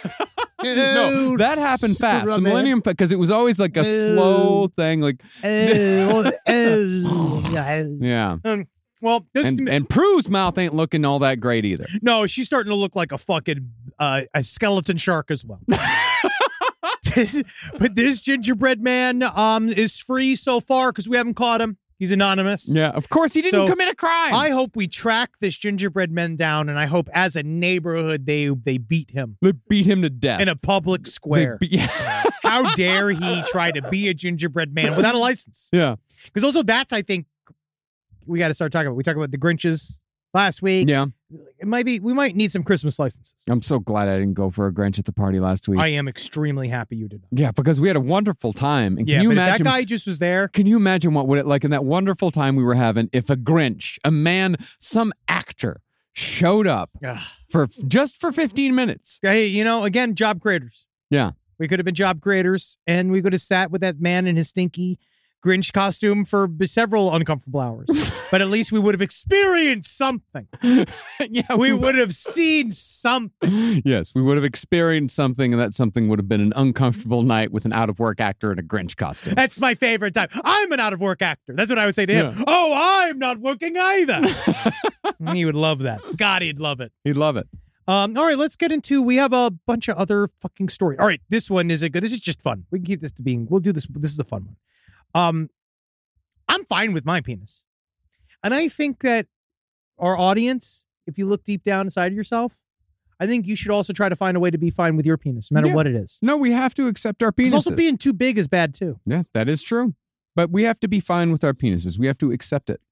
No, that happened fast. The scrummib. Millennium, because it was always like a Oh. slow thing. Like, Oh, oh, yeah. Um, well, this And, and Prue's mouth ain't looking all that great either. no, she's starting to look like a fucking uh, a skeleton shark as well. This- but this gingerbread man um is free so far because we haven't caught him. He's anonymous. Yeah, of course he didn't So, commit a crime. I hope we track this gingerbread man down, and I hope as a neighborhood they they beat him They beat him to death. in a public They square. beat- How dare he try to be a gingerbread man without a license? yeah. Because also that's, I think, we got to start talking about. We talked about the Grinches last week. Yeah. It might be, we might need some Christmas licenses. I'm so glad I didn't go for a Grinch at the party last week. I am extremely happy you did not. yeah, because we had a wonderful time. And can Yeah, you but imagine if that guy just was there, Can you imagine what would it like in that wonderful time we were having if a Grinch, a man, some actor showed up Ugh. for just for fifteen minutes? hey, you know, again, job creators. Yeah. We could have been job creators, and we could have sat with that man in his stinky Grinch costume for b- several uncomfortable hours. But at least we would have experienced something. yeah, We would have seen something. Yes, we would have experienced something, and that something would have been an uncomfortable night with an out of work actor in a Grinch costume. That's my favorite time. I'm an out of work actor. That's what I would say to him. Yeah. Oh, I'm not working either. He would love that. God, he'd love it. He'd love it. Um, all right, let's get into, we have a bunch of other fucking stories. All right, this one is a good, this is just fun. We can keep this to being, we'll do this, this is a fun one. Um, I'm fine with my penis. And I think that our audience, if you look deep down inside of yourself, I think you should also try to find a way to be fine with your penis, no matter Yeah. what it is. No, we have to accept our penises. Because also being too big is bad too. Yeah, that is true. But we have to be fine with our penises. We have to accept it.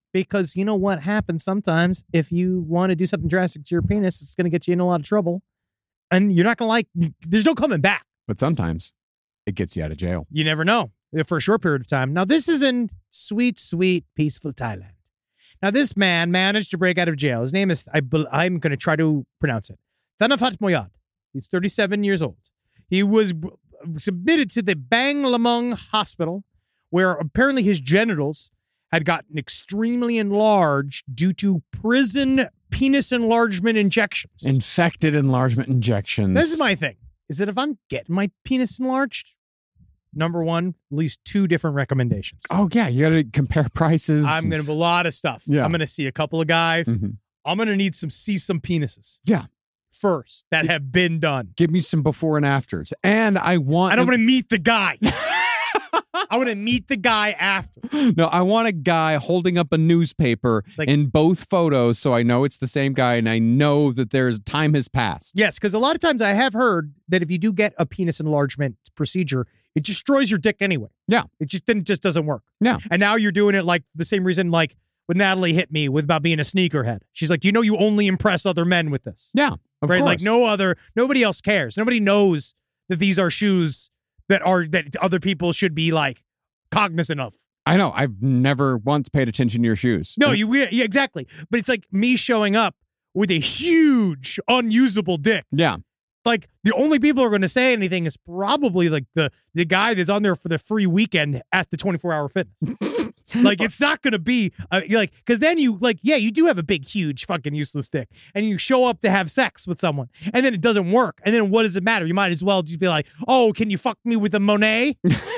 Because you know what happens sometimes if you want to do something drastic to your penis, it's going to get you in a lot of trouble. And you're not going to like, there's no coming back. But sometimes it gets you out of jail. You never know for a short period of time. Now, this is in sweet, sweet, peaceful Thailand. Now, this man managed to break out of jail. His name is, I, I'm going to try to pronounce it, Thanafat Moyad. He's thirty-seven years old. He was submitted to the Bang Lamong Hospital, where apparently his genitals had gotten extremely enlarged due to prison penis enlargement injections. Infected enlargement injections. This is my thing, is that if I'm getting my penis enlarged, number one, at least two different recommendations. Oh, yeah. You got to compare prices. I'm going to have a lot of stuff. Yeah. I'm going to see a couple of guys. Mm-hmm. I'm going to need some, see some penises. Yeah. First that have been done. Give me some before and afters. And I want... I don't want to meet the guy. I want to meet the guy after. No, I want a guy holding up a newspaper like, in both photos so I know it's the same guy and I know that there's time has passed. Yes, because a lot of times I have heard that if you do get a penis enlargement procedure, it destroys your dick anyway. Yeah. It just then just doesn't work. Yeah. And now you're doing it like the same reason like when Natalie hit me with about being a sneakerhead. She's like, you know, you only impress other men with this. Yeah. Of right? course. Like no other, nobody else cares. Nobody knows that these are shoes that are, that other people should be like cognizant of. I know. I've never once paid attention to your shoes. No, you, yeah, exactly. But it's like me showing up with a huge unusable dick. Yeah. Like the only people who are going to say anything is probably like the, the guy that's on there for the free weekend at the twenty-four hour fitness. Like, it's not going to be uh, like, because then you like, yeah, you do have a big, huge, fucking useless dick, and you show up to have sex with someone, and then it doesn't work, and then what does it matter? You might as well just be like, oh, can you fuck me with a Monet?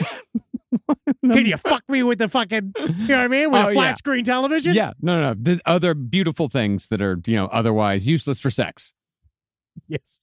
Can you fuck me with the fucking, you know what I mean, with oh, a flat yeah. screen television? Yeah, no, no, no. The other beautiful things that are, you know, otherwise useless for sex. Yes.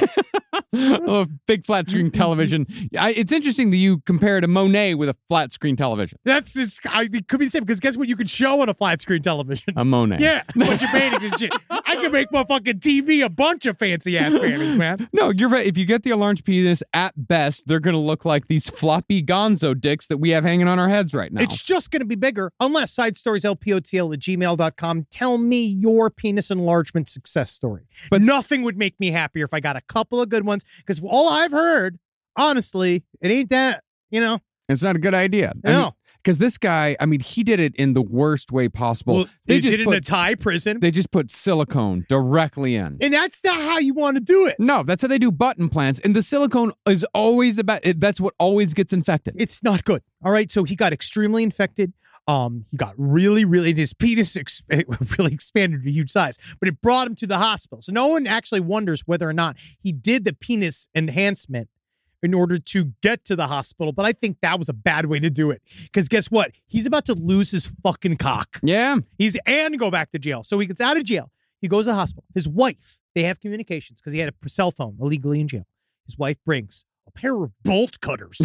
Oh, big flat screen television. I, it's interesting that you compare to Monet with a flat screen television. That's just, I, it could be the same, because guess what you could show on a flat screen television? A Monet. Yeah, a bunch of paintings and shit. I can make my fucking T V a bunch of fancy ass paintings, man. No, you're right. If you get the enlarged penis, at best, they're going to look like these floppy gonzo dicks that we have hanging on our heads right now. It's just going to be bigger, unless side stories L P O T L at gmail dot com. Tell me your penis enlargement success story. But nothing would make me happier if I got a couple of good ones, because all I've heard, honestly, it ain't that, you know. It's not a good idea. No. Because this guy, I mean, he did it in the worst way possible. Well, they they just did it put, in a Thai prison. They just put silicone directly in. And that's not how you want to do it. No, that's how they do butt implants. And the silicone is always about, it, that's what always gets infected. It's not good. All right. So he got extremely infected. Um, he got really, really, his penis ex- really expanded to a huge size, but it brought him to the hospital. So no one actually wonders whether or not he did the penis enhancement in order to get to the hospital. But I think that was a bad way to do it, because guess what? He's about to lose his fucking cock. Yeah. He's and go back to jail. So he gets out of jail. He goes to the hospital. His wife, they have communications because he had a cell phone illegally in jail. His wife brings a pair of bolt cutters.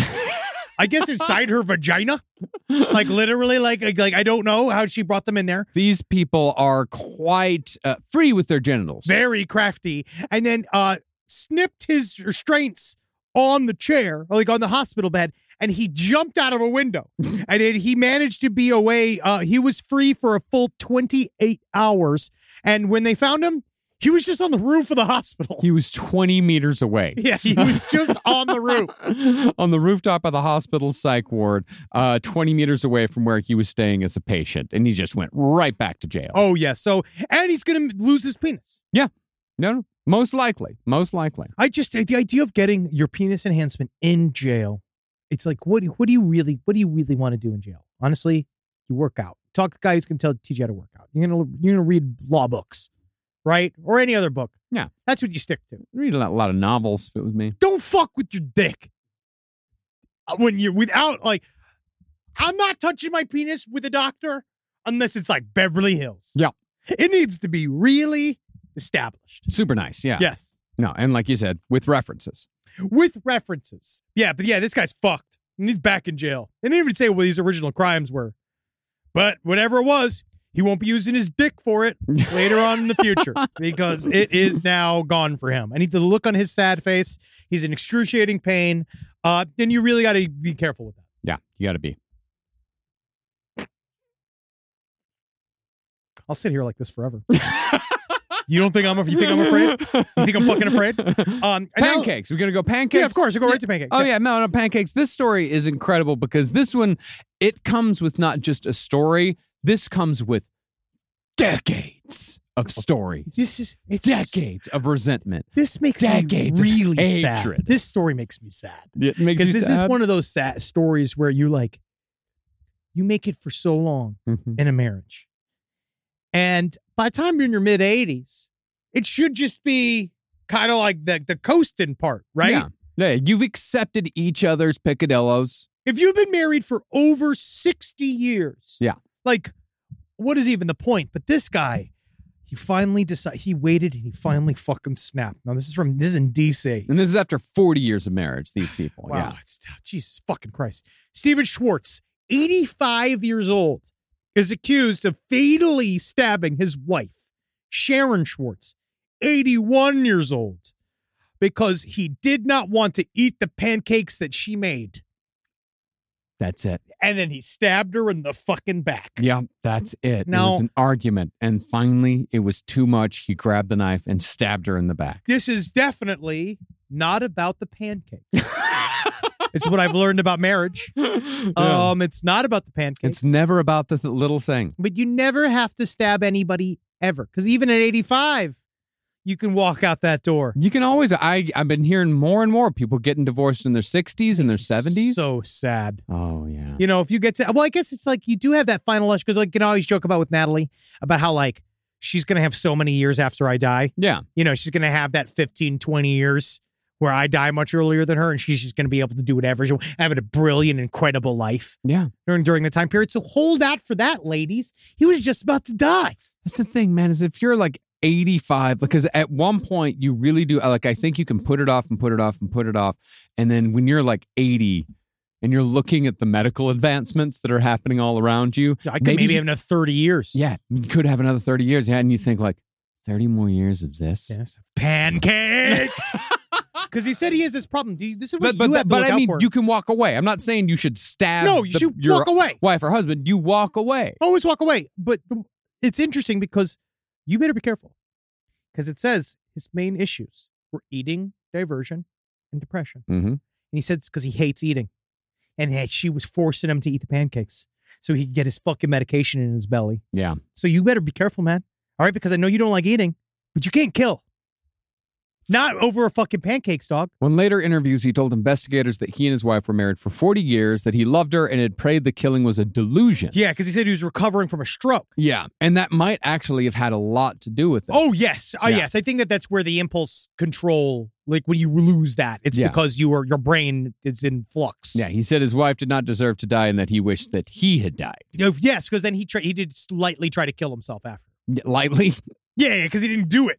I guess inside her vagina, like literally, like, like I don't know how she brought them in there. These people are quite uh, free with their genitals. Very crafty. And then uh, snipped his restraints on the chair, like on the hospital bed, and he jumped out of a window. And then he managed to be away. Uh, he was free for a full twenty-eight hours. And when they found him, he was just on the roof of the hospital. He was twenty meters away. Yeah, he was just on the roof. On the rooftop of the hospital psych ward, uh, twenty meters away from where he was staying as a patient. And he just went right back to jail. Oh, yeah. So, and he's going to lose his penis. Yeah. No, no. Most likely. Most likely. I just, the idea of getting your penis enhancement in jail, it's like, what, what do you really, what do you really want to do in jail? Honestly, you work out. Talk to a guy who's going to tell, teach you how to work out. You're going to, you're going to read law books. Right? Or any other book. Yeah. That's what you stick to. Read a lot, a lot of novels if it was me. Don't fuck with your dick. When you're without, like, I'm not touching my penis with a doctor unless it's like Beverly Hills. Yeah. It needs to be really established. Super nice. Yeah. Yes. No, and like you said, with references. With references. Yeah, but yeah, this guy's fucked. And he's back in jail. They didn't even say what his original crimes were. But whatever it was, he won't be using his dick for it later on in the future, because it is now gone for him. And the look on his sad face, he's in excruciating pain. Uh, then you really got to be careful with that. Yeah, you got to be. I'll sit here like this forever. You don't think I'm? You think I'm afraid? You think I'm fucking afraid? Um, pancakes. Now, we're gonna go pancakes. Yeah, of course. We'll go right to pancakes. Oh yeah, yeah, no, no, pancakes. This story is incredible because this one, it comes with not just a story. This comes with decades of stories. This is it's, decades of resentment. This makes decades me really of sad. hatred. This story makes me sad. It makes because you this sad? is one of those sad stories where you like, you make it for so long mm-hmm. in a marriage, and by the time you're in your mid eighties, it should just be kind of like the the coasting part, right? Yeah. Yeah, you've accepted each other's picadillos. If you've been married for over sixty years, yeah, like, what is even the point? But this guy, he finally decided, he waited and he finally fucking snapped. Now, this is from, this is in D C. And this is after forty years of marriage, these people. Wow. Yeah. It's, Jesus fucking Christ. Steven Schwartz, eighty-five years old, is accused of fatally stabbing his wife, Sharon Schwartz, eighty-one years old, because he did not want to eat the pancakes that she made. That's it. And then he stabbed her in the fucking back. Yeah, that's it. Now, it was an argument. And finally, it was too much. He grabbed the knife and stabbed her in the back. This is definitely not about the pancakes. It's what I've learned about marriage. Yeah. Um, It's not about the pancakes. It's never about the th- little thing. But you never have to stab anybody ever. Because even at eighty-five, you can walk out that door. You can always, I, I've been hearing more and more people getting divorced in their sixties and their seventies. So sad. Oh, yeah. You know, if you get to, well, I guess it's like you do have that final lush, because like, you can always joke about with Natalie about how like she's going to have so many years after I die. Yeah. You know, she's going to have that fifteen, twenty years where I die much earlier than her, and she's just going to be able to do whatever. She'll have a brilliant, incredible life. Yeah. During, during the time period. So hold out for that, ladies. He was just about to die. That's the thing, man, is if you're like eighty-five, because at one point you really do, like, I think you can put it off and put it off and put it off. And then when you're like eighty and you're looking at the medical advancements that are happening all around you. I could maybe, maybe have another thirty years. Yeah. You could have another thirty years. Yeah. And you think like thirty more years of this. Yes. Pancakes. Because he said he has this problem. This is what but, but, you have to but look I mean, out for. you can walk away. I'm not saying you should stab. No, you the, should your walk away. Wife or husband. You walk away. Always walk away. But it's interesting because you better be careful. Because it says his main issues were eating, diversion, and depression. Mm-hmm. And he said it's because he hates eating. And that she was forcing him to eat the pancakes so he could get his fucking medication in his belly. Yeah. So you better be careful, man. All right? Because I know you don't like eating, but you can't kill. Not over a fucking pancakes, dog. When later interviews, he told investigators that he and his wife were married for forty years, that he loved her and had prayed the killing was a delusion. Yeah, because he said he was recovering from a stroke. Yeah, and that might actually have had a lot to do with it. Oh, yes. Oh, Yeah. yes. I think that that's where the impulse control, like when you lose that, it's Yeah. because you are, your brain is in flux. Yeah, he said his wife did not deserve to die and that he wished that he had died. Yes, because then he tra- he did slightly try to kill himself after. Yeah, lightly? Yeah, because he didn't do it.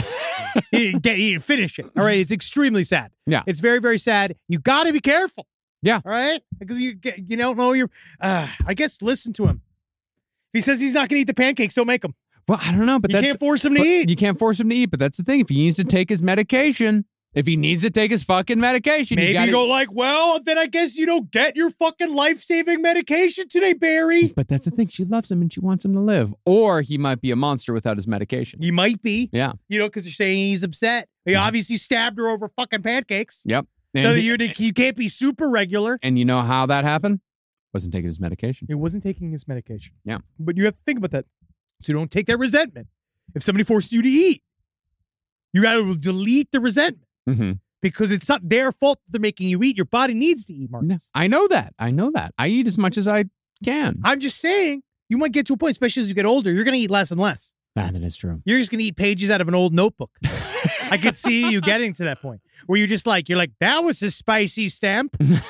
he, didn't get, he didn't finish it. All right, it's extremely sad. Yeah. It's very, very sad. You got to be careful. Yeah. All right? Because you get, you don't know your, uh, I guess listen to him. If he says he's not going to eat the pancakes, don't make him. Well, I don't know, but you that's, can't force him to but eat. You can't force him to eat, but that's the thing. If he needs to take his medication, if he needs to take his fucking medication, Maybe you gotta, go like, well, then I guess you don't get your fucking life-saving medication today, Barry. But that's the thing. She loves him and she wants him to live. Or he might be a monster without his medication. He might be. Yeah. You know, because you're saying he's upset. He obviously stabbed her over fucking pancakes. Yep. So And, you, you can't be super regular. and you know how that happened? Wasn't taking his medication. He wasn't taking his medication. Yeah. But you have to think about that. So you don't take that resentment. If somebody forces you to eat, you got to delete the resentment. Mm-hmm. Because it's not their fault that they're making you eat. Your body needs to eat, Marcus. No, I know that. I know that. I eat as much as I can. I'm just saying, you might get to a point, especially as you get older, you're going to eat less and less. Ah, that is true. You're just going to eat pages out of an old notebook. I could see you getting to that point where you're just like, you're like, that was a spicy stamp.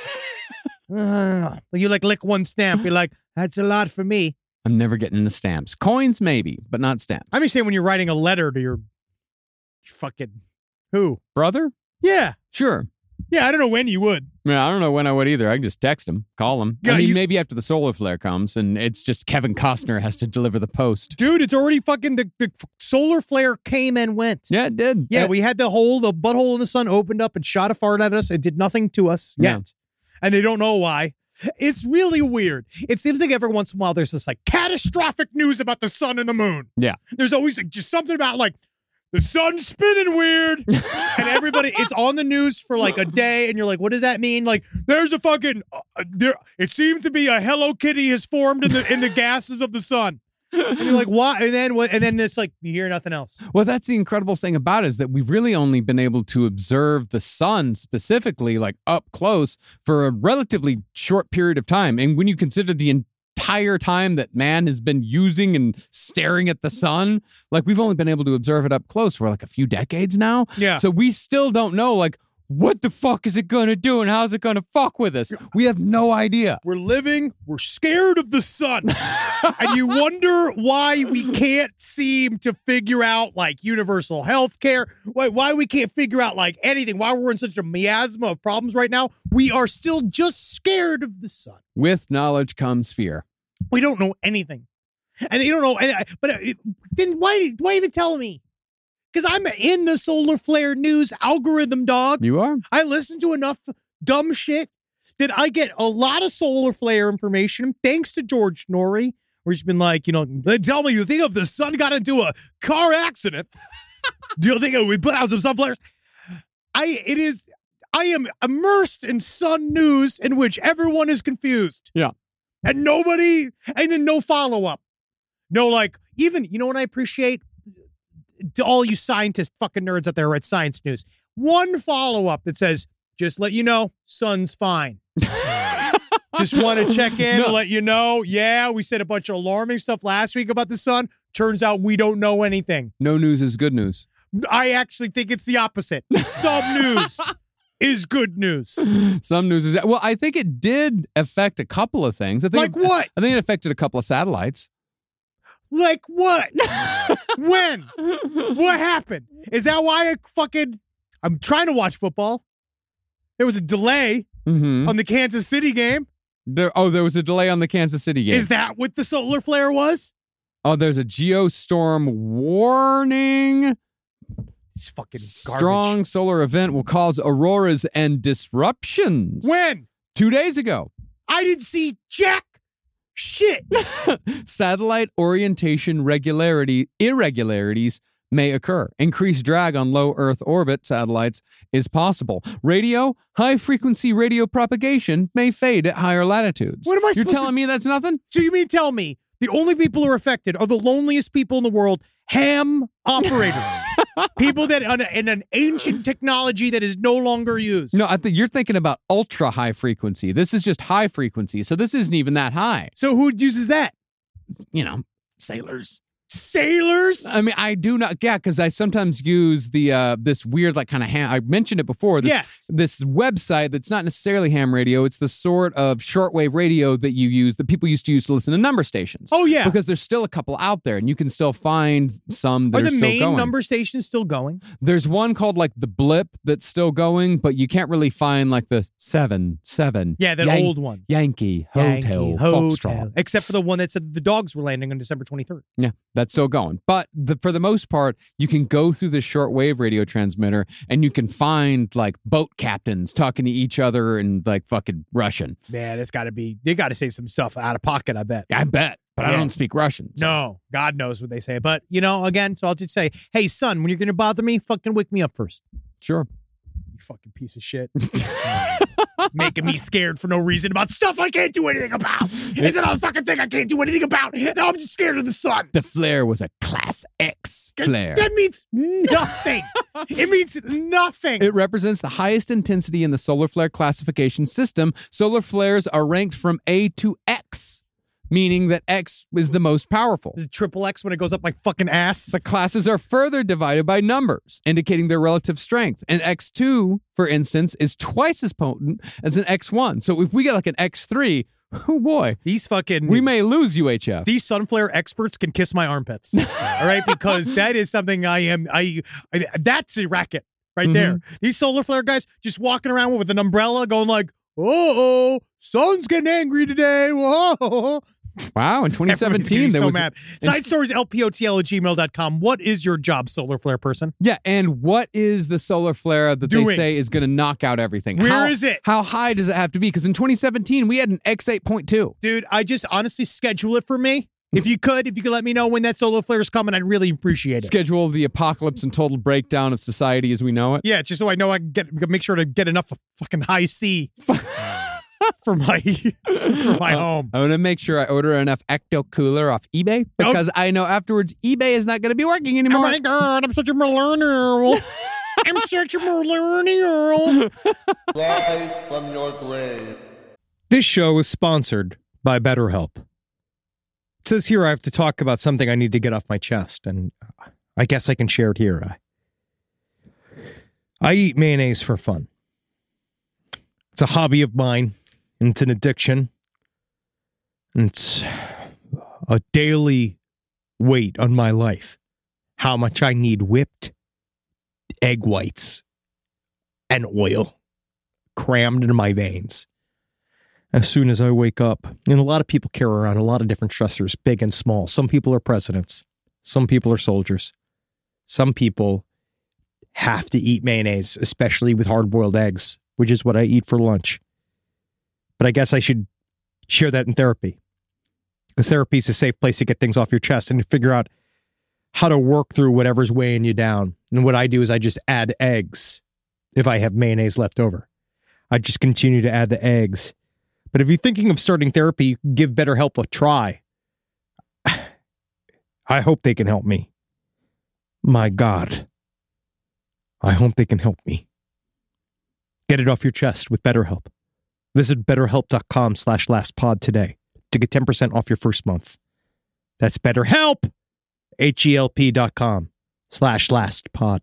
uh, you like lick one stamp. You're like, that's a lot for me. I'm never getting into stamps. Coins, maybe, but not stamps. I'm just saying when you're writing a letter to your fucking who? Brother? Yeah. Sure. Yeah, I don't know when you would. Yeah, I don't know when I would either. I can just text him, call him. Yeah, I mean, you- maybe after the solar flare comes and it's just Kevin Costner has to deliver the post. Dude, it's already fucking, the, the solar flare came and went. Yeah, it did. Yeah, That- we had the hole, the butthole in the sun opened up and shot a fart at us. It did nothing to us Yeah. yet. And they don't know why. It's really weird. It seems like every once in a while there's this like catastrophic news about the sun and the moon. Yeah. There's always like just something about like the sun's spinning weird. And everybody, it's on the news for like a day. And you're like, what does that mean? Like, there's a fucking, uh, there. It seems to be a Hello Kitty has formed in the in the gases of the sun. And you're like, why? And then what? And then it's like, you hear nothing else. Well, that's the incredible thing about it is that we've really only been able to observe the sun specifically, like up close, for a relatively short period of time. And when you consider the entire time that man has been using and staring at the sun, like we've only been able to observe it up close for like a few decades now. Yeah. So we still don't know, like, what the fuck is it going to do and how's it going to fuck with us? We have no idea. We're living, we're scared of the sun. And you wonder why we can't seem to figure out like universal health care, why, why we can't figure out like anything, why we're in such a miasma of problems right now. We are still just scared of the sun. With knowledge comes fear. We don't know anything. And you don't know, and, but then why, why even tell me? Because I'm in the solar flare news algorithm, dog. You are? I listen to enough dumb shit that I get a lot of solar flare information thanks to George Norrie, where he's been like, you know, they tell me you think if the sun got into a car accident, do you think it would put out some sun flares? I, it is, I am immersed in sun news in which everyone is confused. Yeah. And nobody, and then no follow-up. No, like, even, you know what I appreciate? To all you scientist fucking nerds out there at Science News, one follow-up that says, just let you know, sun's fine. Just want to check in No. and let you know, yeah, we said a bunch of alarming stuff last week about the sun. Turns out we don't know anything. No news is good news. I actually think it's the opposite. Some news is good news. Some news is, well, I think it did affect a couple of things. I think Like it, what? I think it affected a couple of satellites. Like what? When? What happened? Is that why I fucking... I'm trying to watch football. There was a delay Mm-hmm. on the Kansas City game. There, oh, there was a delay on the Kansas City game. Is that what the solar flare was? Oh, there's a geostorm warning. It's fucking garbage. Strong solar event will cause auroras and disruptions. When? Two days ago. I didn't see jack shit. Satellite orientation regularity irregularities may occur. Increased drag on low Earth orbit satellites is possible. Radio, high-frequency radio propagation may fade at higher latitudes. What am I You're supposed telling to- me that's nothing? So you mean tell me the only people who are affected are the loneliest people in the world, ham operators, people that on a, in an ancient technology that is no longer used. No, I think you're thinking about ultra high frequency. This is just high frequency, so this isn't even that high. So who uses that? You know, sailors. Sailors? I mean, I do not, yeah, because I sometimes use the uh, this weird, like, kind of ham. I mentioned it before. This, Yes. This website that's not necessarily ham radio. It's the sort of shortwave radio that you use, that people used to use to listen to number stations. Oh, yeah. Because there's still a couple out there, and you can still find some that Are are, the still main going. number stations still going? There's one called, like, the Blip that's still going, but you can't really find, like, the seven, seven. Yeah, that Yan- old one. Yankee, Yankee, Hotel, Hotel. Foxtrot. Except for the one that said the dogs were landing on December twenty-third. Yeah, that's still going. But the, for the most part, you can go through the shortwave radio transmitter and you can find like boat captains talking to each other in like fucking Russian. Man, it's got to be, they got to say some stuff out of pocket, I bet. I bet, but I Yeah. don't speak Russian. so- No, God knows what they say. But, you know, again, so I'll just say, hey, son, when you're going to bother me, fucking wake me up first. Sure. You fucking piece of shit. Making me scared for no reason about stuff I can't do anything about. And then I'll fucking think I can't do anything about. Now I'm just scared of the sun. The flare was a Class X flare. That means nothing. It means nothing. It represents the highest intensity in the solar flare classification system. Solar flares are ranked from A to X, meaning that X is the most powerful. Is it triple X when it goes up my fucking ass? The classes are further divided by numbers, indicating their relative strength. An X two, for instance, is twice as potent as an X one. So if we get like an X three, oh boy, These fucking... we may lose U H F. These sunflare experts can kiss my armpits. All right? Because that is something I am... I, I That's a racket right there. These solar flare guys just walking around with an umbrella going like, uh-oh, sun's getting angry today. Whoa. Wow, in twenty seventeen, there so was mad. Side stories L P O T L at gmail dot com. What is your job, solar flare person? Yeah, and what is the solar flare that Doing? they say is going to knock out everything? Where how, is it? How high does it have to be? Because in twenty seventeen, we had an X eight point two. Dude, I just honestly schedule it for me. If you could, if you could let me know when that solar flare is coming, I'd really appreciate it. Schedule the apocalypse and total breakdown of society as we know it. Yeah, just so I know I can get make sure to get enough fucking high C for my for my uh, home. I want to make sure I order enough Ecto Cooler off eBay because I know afterwards eBay is not going to be working anymore. Oh my god, I'm such a millennial. I'm such a millennial. Rise from your grave. This show is sponsored by BetterHelp. It says here I have to talk about something I need to get off my chest, and I guess I can share it here. I eat mayonnaise for fun. It's a hobby of mine, and it's an addiction. And it's a daily weight on my life. How much I need whipped egg whites and oil crammed into my veins as soon as I wake up. And a lot of people carry around a lot of different stressors, big and small. Some people are presidents. Some people are soldiers. Some people have to eat mayonnaise, especially with hard-boiled eggs, which is what I eat for lunch. But I guess I should share that in therapy. Because therapy is a safe place to get things off your chest and to figure out how to work through whatever's weighing you down. And what I do is I just add eggs if I have mayonnaise left over. I just continue to add the eggs. But if you're thinking of starting therapy, give BetterHelp a try. I hope they can help me. My God. I hope they can help me. Get it off your chest with BetterHelp. Visit betterhelp.com slash lastpod today to get ten percent off your first month. That's BetterHelp. H-E-L-P dot com slash lastpod.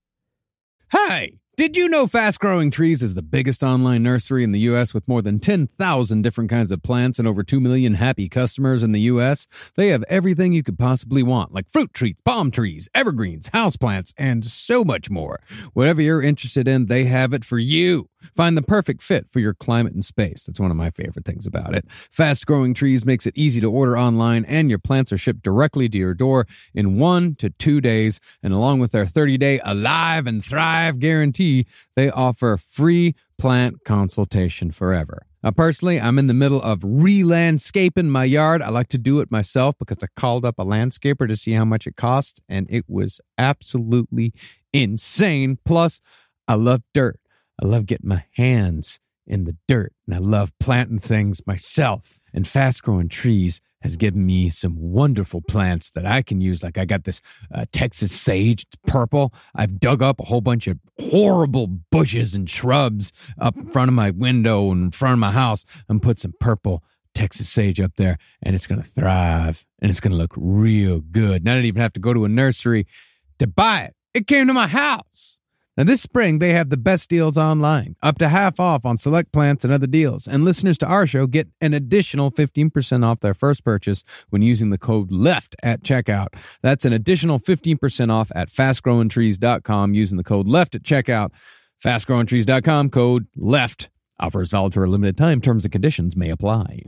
Hey! Did you know Fast Growing Trees is the biggest online nursery in the U S with more than ten thousand different kinds of plants and over two million happy customers in the U S? They have everything you could possibly want, like fruit trees, palm trees, evergreens, houseplants, and so much more. Whatever you're interested in, they have it for you. Find the perfect fit for your climate and space. That's one of my favorite things about it. Fast Growing Trees makes it easy to order online, and your plants are shipped directly to your door in one to two days. And along with their thirty-day Alive and Thrive guarantee, they offer free plant consultation forever. Now, personally, I'm in the middle of re-landscaping my yard. I like to do it myself because I called up a landscaper to see how much it cost, and it was absolutely insane. Plus, I love dirt. I love getting my hands in the dirt, and I love planting things myself. And Fast Growing Trees has given me some wonderful plants that I can use. Like I got this uh, Texas sage, it's purple. I've dug up a whole bunch of horrible bushes and shrubs up in front of my window and in front of my house, and put some purple Texas sage up there, and it's going to thrive, and it's going to look real good. And I didn't even have to go to a nursery to buy it. It came to my house. Now, this spring, they have the best deals online, up to half off on select plants and other deals. And listeners to our show get an additional fifteen percent off their first purchase when using the code LEFT at checkout. That's an additional fifteen percent off at fast growing trees dot com using the code LEFT at checkout. fast growing trees dot com, code LEFT. Offers valid for a limited time. Terms and conditions may apply.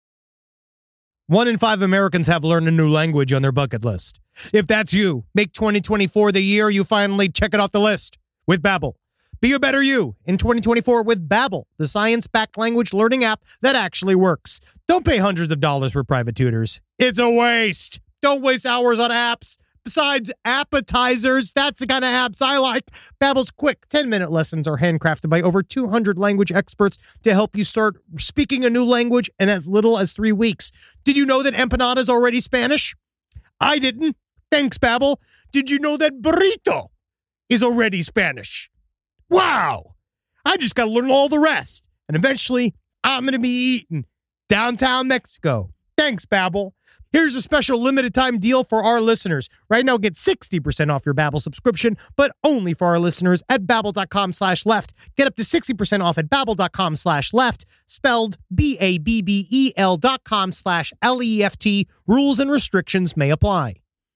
One in five Americans have learned a new language on their bucket list. If that's you, make twenty twenty-four the year you finally check it off the list. With Babbel. Be a better you in twenty twenty-four with Babbel, the science-backed language learning app that actually works. Don't pay hundreds of dollars for private tutors. It's a waste. Don't waste hours on apps. Besides appetizers, that's the kind of apps I like. Babbel's quick ten-minute lessons are handcrafted by over two hundred language experts to help you start speaking a new language in as little as three weeks. Did you know that empanada is already Spanish? I didn't. Thanks, Babbel. Did you know that burrito is already Spanish? Wow! I just got to learn all the rest. And eventually, I'm going to be eating downtown Mexico. Thanks, Babbel. Here's a special limited time deal for our listeners. Right now, get sixty percent off your Babbel subscription, but only for our listeners at babbel.com slash left. Get up to sixty percent off at babbel.com slash left, spelled B A B B E L dot com slash L E F T. Rules and restrictions may apply.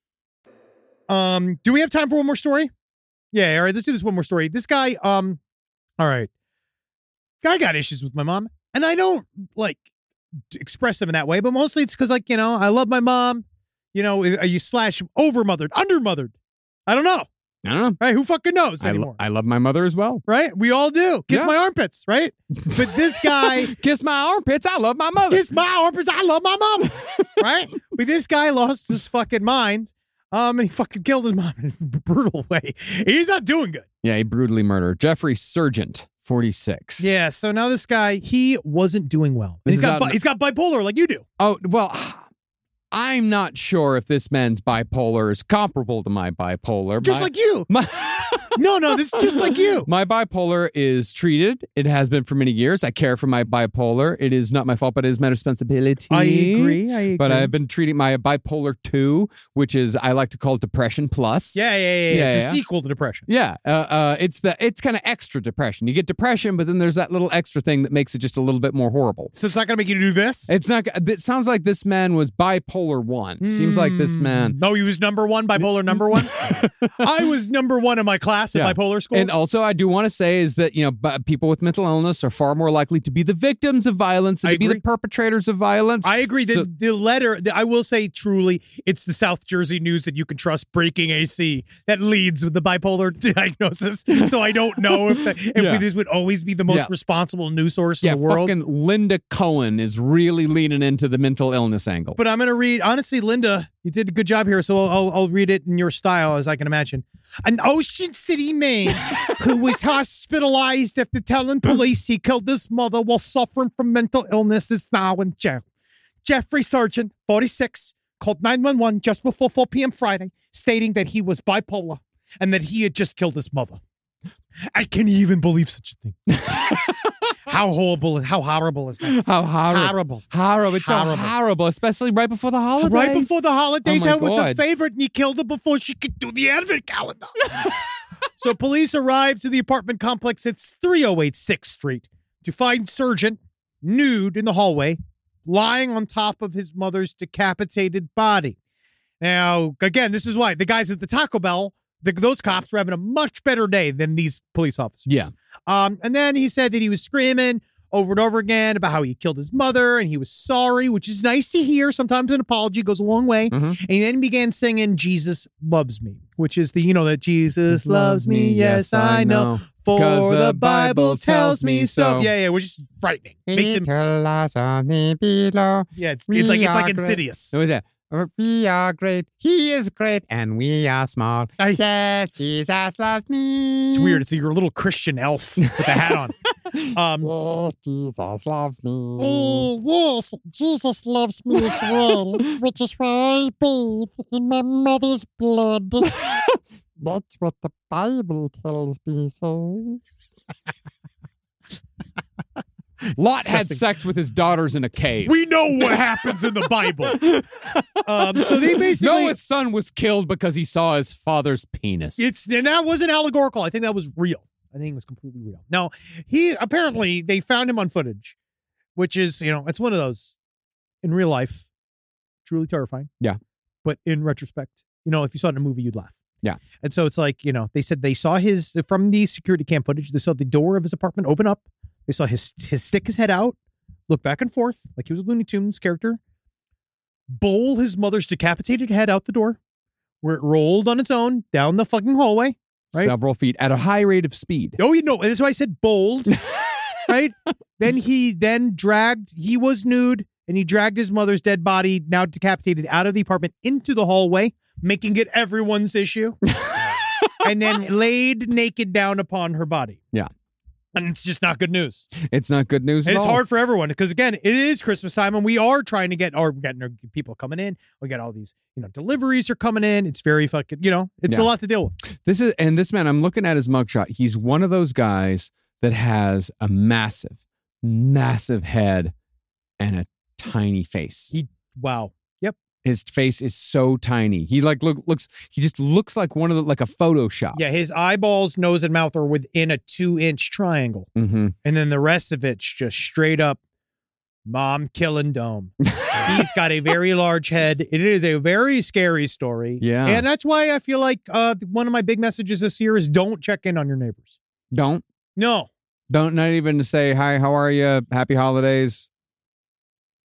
Um, do we have time for one more story? Yeah, all right, let's do this one more story. This guy, um, all right. Guy got issues with my mom, and I don't, like, express them in that way, but mostly it's because, like, you know, I love my mom. You know, are you slash overmothered, undermothered? I don't know. I don't know. Right? Who fucking knows I, anymore? lo- I love my mother as well. Right? We all do. Kiss Yeah. my armpits, right? But this guy... Kiss my armpits. I love my mother. Kiss my armpits. I love my mom. Right? But this guy lost his fucking mind. Um, and he fucking killed his mom in a brutal way. He's not doing good. Yeah, he brutally murdered Jeffrey Sargent, forty-six. Yeah, so now this guy, he wasn't doing well. This He's is got out bi- in- he's got bipolar like you do. Oh, well, I'm not sure if this man's bipolar is comparable to my bipolar. Just My- like you. My, No, no, this is just like you. my bipolar is treated. It has been for many years. I care for my bipolar. It is not my fault, but it is my responsibility. I agree. I agree. But I've been treating my bipolar two, which is I like to call depression plus. Yeah, yeah, yeah. yeah. Yeah, It's yeah. a sequel to depression. Yeah, uh, uh, it's the it's kind of extra depression. You get depression, but then there's that little extra thing that makes it just a little bit more horrible. So it's not going to make you do this? It's not. It sounds like this man was bipolar one. Seems like this man. No, he was number one, bipolar number one. I was number one in my class at Yeah. bipolar school. And also, I do want to say is that, you know, b- people with mental illness are far more likely to be the victims of violence than I to be agree. the perpetrators of violence. I agree. The, So- the letter, the, I will say truly, it's the South Jersey News that you can trust, breaking A C, that leads with the bipolar diagnosis. So I don't know if, the, if Yeah. this would always be the most Yeah. responsible news source yeah, in the world. fucking Linda Cohen is really leaning into the mental illness angle. But I'm going to read, honestly, Linda, you did a good job here, so I'll, I'll read it in your style, as I can imagine. An Ocean City man who was hospitalized after telling police he killed his mother while suffering from mental illness is now in jail. Jeffrey Sargent, forty-six, called nine one one just before four p.m. Friday, stating that he was bipolar and that he had just killed his mother. I can't even believe such a thing. How horrible, how horrible is that? How horrible. Horrible. Horrible. It's Horrible. so horrible, especially right before the holidays. Right before the holidays, Oh my that was her God. favorite, and he killed her before she could do the advent calendar. So police arrived to the apartment complex at three oh eight sixth Street to find Sargent nude in the hallway, lying on top of his mother's decapitated body. Now, again, this is why the guys at the Taco Bell, the, those cops were having a much better day than these police officers. Yeah. Um, and then he said that he was screaming over and over again about how he killed his mother and he was sorry, which is nice to hear. Sometimes an apology goes a long way. Mhm. And he then began singing Jesus Loves Me, which is the, you know, that Jesus loves me. Yes, I know. For 'Cause the Bible tells me so. Yeah, yeah, which is frightening. Makes him, yeah, it's, it's like it's like Insidious. What was that? We are great. He is great, and we are small. I- Yes, Jesus loves me. It's weird. It's your little Christian elf with the hat on. Um, Yes, Jesus loves me. Oh, yes, Jesus loves me as well, which is why I bathe in my mother's blood. That's what the Bible tells me so. Lot had Disgusting. sex with his daughters in a cave. we know what happens in the Bible. Um, so they basically... Noah's son was killed because he saw his father's penis. It's and that wasn't allegorical. I think that was real. I think it was completely real. Now, he apparently they found him on footage, which is, you know, it's one of those in real life, truly terrifying. Yeah. But in retrospect, you know, if you saw it in a movie, you'd laugh. Yeah. And so it's like, you know, they said they saw his from the security cam footage, they saw the door of his apartment open up. They saw his his stick his head out, look back and forth like he was a Looney Tunes character, bowl his mother's decapitated head out the door, where it rolled on its own down the fucking hallway. Right? Several feet at a high rate of speed. Oh, you know, that's why I said bold, right? Then he then dragged, he was nude, and he dragged his mother's dead body, now decapitated, out of the apartment into the hallway, making it everyone's issue, and then laid naked down upon her body. Yeah. And it's just not good news. It's not good news And at it's all. hard for everyone because, again, it is Christmas time and we are trying to get, or getting people coming in. We got all these, you know, deliveries are coming in. It's very fucking, you know, it's Yeah. a lot to deal with. This is, and this man, I'm looking at his mugshot. He's one of those guys that has a massive, massive head and a tiny face. He, wow. Yep. His face is so tiny. He like look looks. He just looks like one of the like a Photoshop. Yeah, his eyeballs, nose, and mouth are within a two-inch triangle. Mm-hmm. And then the rest of it's just straight up mom killing dome. He's got a very large head. It is a very scary story. Yeah. And that's why I feel like uh, one of my big messages this year is don't check in on your neighbors. Don't No. don't not even to say hi. How are you? Happy holidays.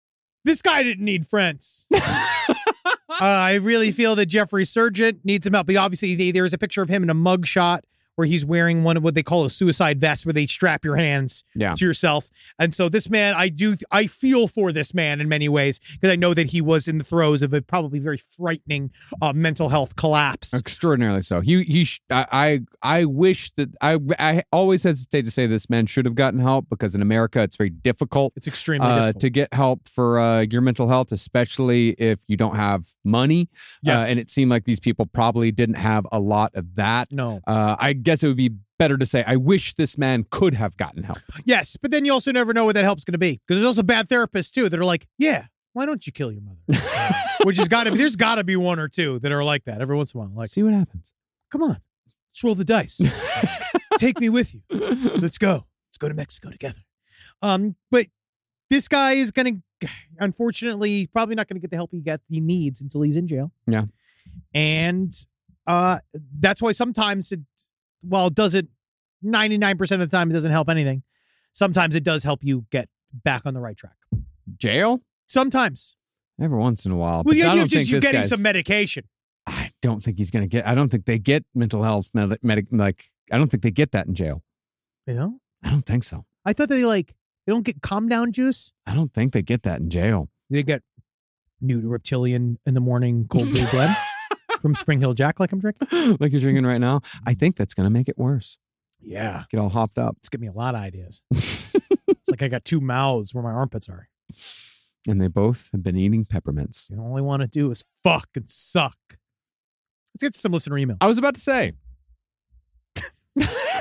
This guy didn't need friends. uh, I really feel that Jeffrey Surgent needs some help. But obviously, they, there's a picture of him in a mugshot where he's wearing one of what they call a suicide vest, where they strap your hands yeah. to yourself. And so this man, I do, I feel for this man in many ways, because I know that he was in the throes of a probably very frightening uh, mental health collapse. Extraordinarily so. He, he, sh- I, I, I wish that I, I always hesitate to say this man should have gotten help, because in America it's very difficult. It's extremely uh, difficult to get help for uh, your mental health, especially if you don't have money. Yes. Uh, and it seemed like these people probably didn't have a lot of that. No. Uh, I guess it would be better to say, I wish this man could have gotten help. Yes, but then you also never know what that help's going to be, because there's also bad therapists too that are like, yeah, why don't you kill your mother? Which has got to be, there's got to be one or two that are like that every once in a while. Like, see what happens. Come on, let's roll the dice. Take me with you. Let's go. Let's go to Mexico together. Um, but this guy is going to, unfortunately, probably not going to get the help he get he needs until he's in jail. Yeah, and uh, that's why sometimes it, while it doesn't, ninety-nine percent of the time it doesn't help anything. Sometimes it does help you get back on the right track. Jail? Sometimes. Every once in a while. Well, but yeah, I you don't just think you this getting guy's- some medication. I don't think he's going to get, I don't think they get mental health, med- medic, like, I don't think they get that in jail. You know? I don't think so. I thought they like, they don't get calm down juice. I don't think they get that in jail. They get new to reptilian in the morning cold brew blend from Spring Hill Jack, like I'm drinking. Like you're drinking right now. I think that's going to make it worse. Yeah. Get all hopped up. It's giving me a lot of ideas. It's like I got two mouths where my armpits are. And they both have been eating peppermints. And all I want to do is fuck and suck. Let's get some listener email. I was about to say. You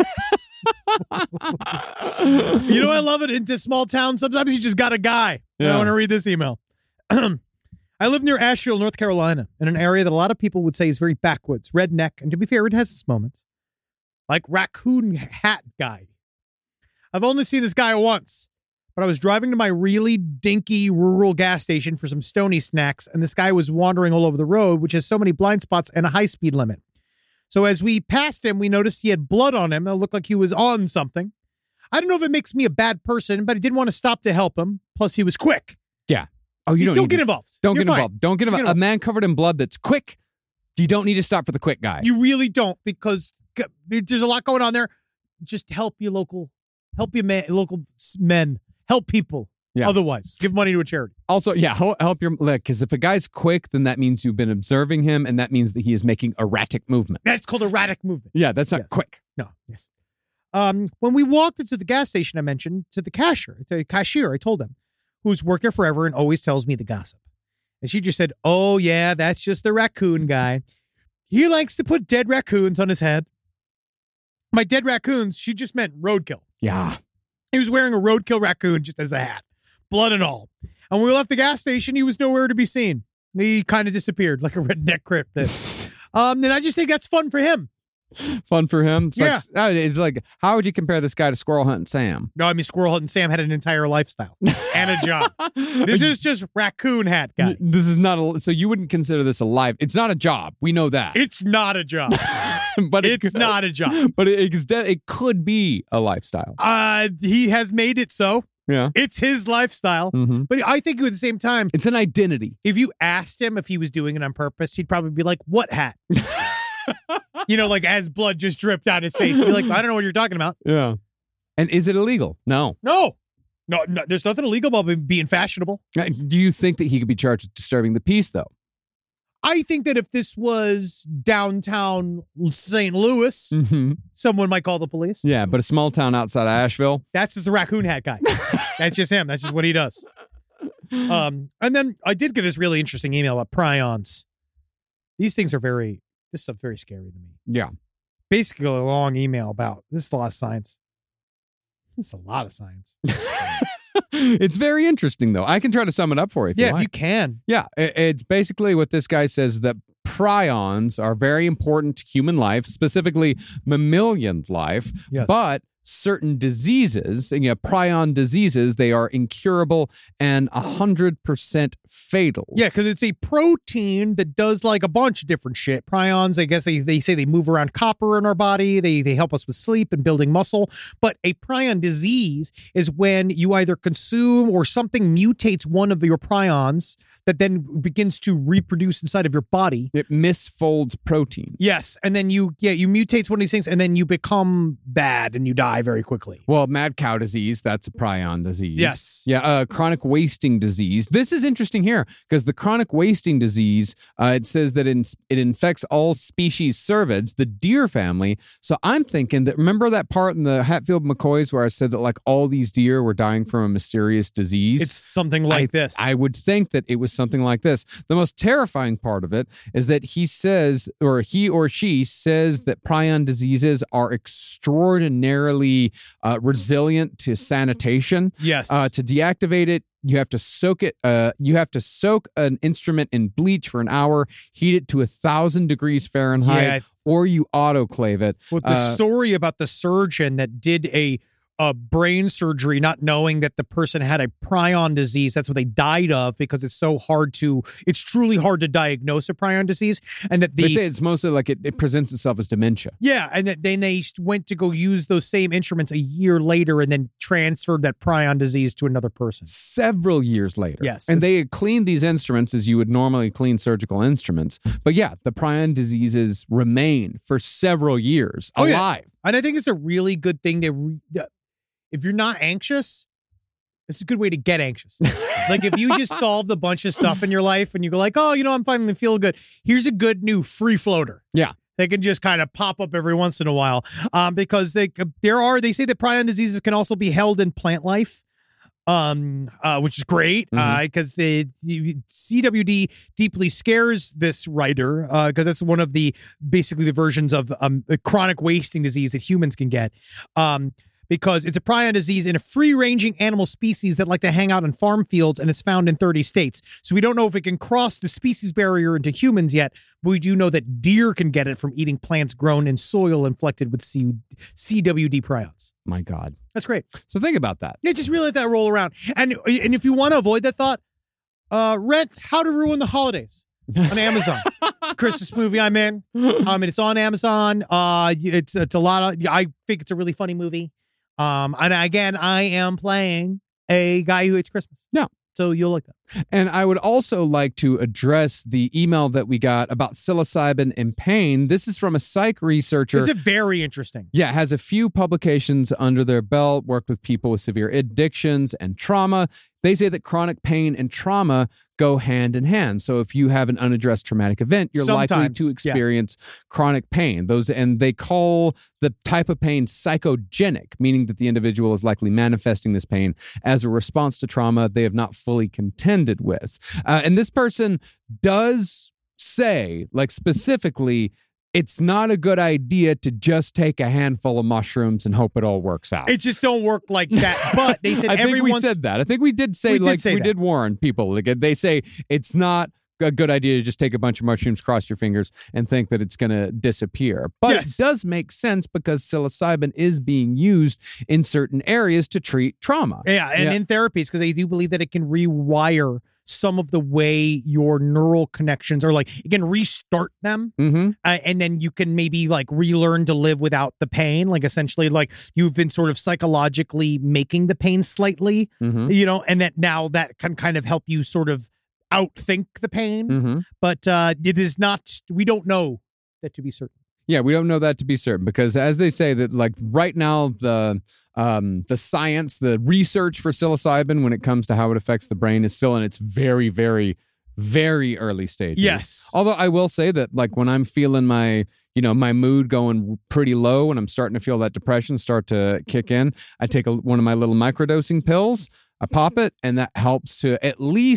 know, I love it. Into small towns, sometimes you just got a guy. Yeah. I want to read this email. I live near Asheville, North Carolina, in an area that a lot of people would say is very backwoods, redneck, and to be fair, it has its moments. Like raccoon hat guy. I've only seen this guy once, but I was driving to my really dinky rural gas station for some Stony snacks, and this guy was wandering all over the road, which has so many blind spots and a high speed limit. So as we passed him, we noticed he had blood on him. It looked like he was on something. I don't know if it makes me a bad person, but I didn't want to stop to help him. Plus, he was quick. Yeah. Oh, you don't, don't need get to, involved. Don't You're get fine. involved. Don't get Just involved. A man covered in blood that's quick. You don't need to stop for the quick guy. You really don't, because there's a lot going on there. Just help your local, help your man, local men, help people. Yeah. Otherwise, give money to a charity. Also, yeah, help, help your leg, because if a guy's quick, then that means you've been observing him, and that means that he is making erratic movements. That's called erratic movement. Yeah, that's not Yes. quick. No, yes. Um, when we walked into the gas station, I mentioned to the cashier, to the cashier, I told him, who's worked there forever and always tells me the gossip. And she just said, oh, yeah, that's just the raccoon guy. He likes to put dead raccoons on his head. My dead raccoons, she just meant roadkill. Yeah. He was wearing a roadkill raccoon just as a hat, blood and all. And when we left the gas station, he was nowhere to be seen. He kind of disappeared like a redneck cryptid. um, and I just think that's fun for him. Fun for him. It's Yeah. Like, it's like, how would you compare this guy to Squirrel Hunting Sam? No, I mean, Squirrel Hunt and Sam had an entire lifestyle and a job. This is just raccoon hat guy. This is not a, so you wouldn't consider this a life. It's not a job. We know that. It's not a job. but it It's could- not a job. But it, it's de- it could be a lifestyle. Uh, he has made it so. Yeah. It's his lifestyle. Mm-hmm. But I think at the same time, It's an identity. if you asked him if he was doing it on purpose, he'd probably be like, what hat? You know, like as blood just dripped out his face. He'd be like, I don't know what you're talking about. Yeah. And is it illegal? No. No. No, no there's nothing illegal about being fashionable. Uh, Do you think that he could be charged with disturbing the peace, though? I think that if this was downtown Saint Louis, Mm-hmm. someone might call the police. Yeah, but a small town outside of Asheville. That's just the raccoon hat guy. That's just him. That's just what he does. Um, and then I did get this really interesting email about prions. These things are very, this stuff very scary to me. Yeah. Basically, a long email about this is a lot of science. This is a lot of science. It's very interesting, though. I can try to sum it up for you if Yeah, you if like. you can. Yeah, i- it's basically what this guy says, that prions are very important to human life, specifically mammalian life, Yes. but certain diseases, you know, prion diseases, they are incurable and one hundred percent fatal. Yeah, because it's a protein that does like a bunch of different shit. Prions, I guess they, they say they move around copper in our body. They, they help us with sleep and building muscle. But a prion disease is when you either consume or something mutates one of your prions that then begins to reproduce inside of your body. It misfolds proteins. Yes, and then you yeah you mutates one of these things, and then you become bad and you die very quickly. Well, mad cow disease, that's a prion disease. Yes. Yeah, uh, chronic wasting disease. This is interesting here because the chronic wasting disease, uh, it says that in, it infects all species cervids, the deer family. So I'm thinking that, remember that part in the Hatfield McCoys where I said that like all these deer were dying from a mysterious disease? It's something like I, this. I would think that it was something like this. The most terrifying part of it is that he says, or he or she says, that prion diseases are extraordinarily uh, resilient to sanitation. Yes. Uh, to deactivate it, you have to soak it. Uh, you have to soak an instrument in bleach for an hour, heat it to a thousand degrees Fahrenheit, Yeah. or you autoclave it. With the Uh, story about the surgeon that did a a brain surgery, not knowing that the person had a prion disease. That's what they died of because it's so hard to, it's truly hard to diagnose a prion disease. And that the, they say it's mostly like it, it presents itself as dementia. yeah. And that then they went to go use those same instruments a year later and then transferred that prion disease to another person. Several years later. Yes. And they had cleaned these instruments as you would normally clean surgical instruments. But yeah, the prion diseases remain for several years Oh, yeah. alive. And I think it's a really good thing to, re- if you're not anxious, it's a good way to get anxious. Like if you just solved a bunch of stuff in your life and you go like, oh, you know, I'm finally feeling good. Here's a good new free floater. Yeah. They can just kind of pop up every once in a while um, because they there are, they say that prion diseases can also be held in plant life. Um, uh, which is great, Mhm. uh, because the, the C W D deeply scares this writer, uh, because that's one of the basically the versions of um a chronic wasting disease that humans can get, um, because it's a prion disease in a free-ranging animal species that like to hang out in farm fields, and it's found in thirty states. So we don't know if it can cross the species barrier into humans yet, but we do know that deer can get it from eating plants grown in soil infected with C- CWD prions. My God. That's great. So think about that. Yeah, just really let that roll around. And and if you want to avoid that thought, uh, rent How to Ruin the Holidays on Amazon. It's a Christmas movie I'm in. I mean, it's on Amazon. Uh, it's it's a lot of. I think it's a really funny movie. Um, and again, I am playing a guy who hates Christmas. Yeah. So you'll like that. And I would also like to address the email that we got about psilocybin and pain. This is from a psych researcher. This is very interesting. Yeah, has a few publications under their belt, worked with people with severe addictions and trauma. They say that chronic pain and trauma go hand in hand. So if you have an unaddressed traumatic event, you're likely Sometimes, to yeah. experience chronic pain. Those and they call the type of pain psychogenic, meaning that the individual is likely manifesting this pain as a response to trauma they have not fully contended with. Uh, and this person does say, like specifically, it's not a good idea to just take a handful of mushrooms and hope it all works out. It just don't work like that. But they said I think we everyone's said that. I think we did say We did like say we that. did warn people. Like they say it's not a good idea to just take a bunch of mushrooms, cross your fingers, and think that it's going to disappear. But Yes. it does make sense because psilocybin is being used in certain areas to treat trauma. Yeah, and Yeah. in therapies, because they do believe that it can rewire some of the way your neural connections are, like it can restart them, Mm-hmm. uh, and then you can maybe like relearn to live without the pain. Like essentially, like you've been sort of psychologically making the pain slightly, Mm-hmm. you know, and that now that can kind of help you sort of outthink the pain. Mm-hmm. But uh, it is not. We don't know that to be certain. Yeah, we don't know that to be certain because, as they say, that like right now the um, the science, the research for psilocybin when it comes to how it affects the brain is still in its very, very, very early stages. Yes. Although I will say that, like when I'm feeling my, you know, my mood going pretty low and I'm starting to feel that depression start to kick in, I take a, one of my little microdosing pills. I pop it, and that helps to at least.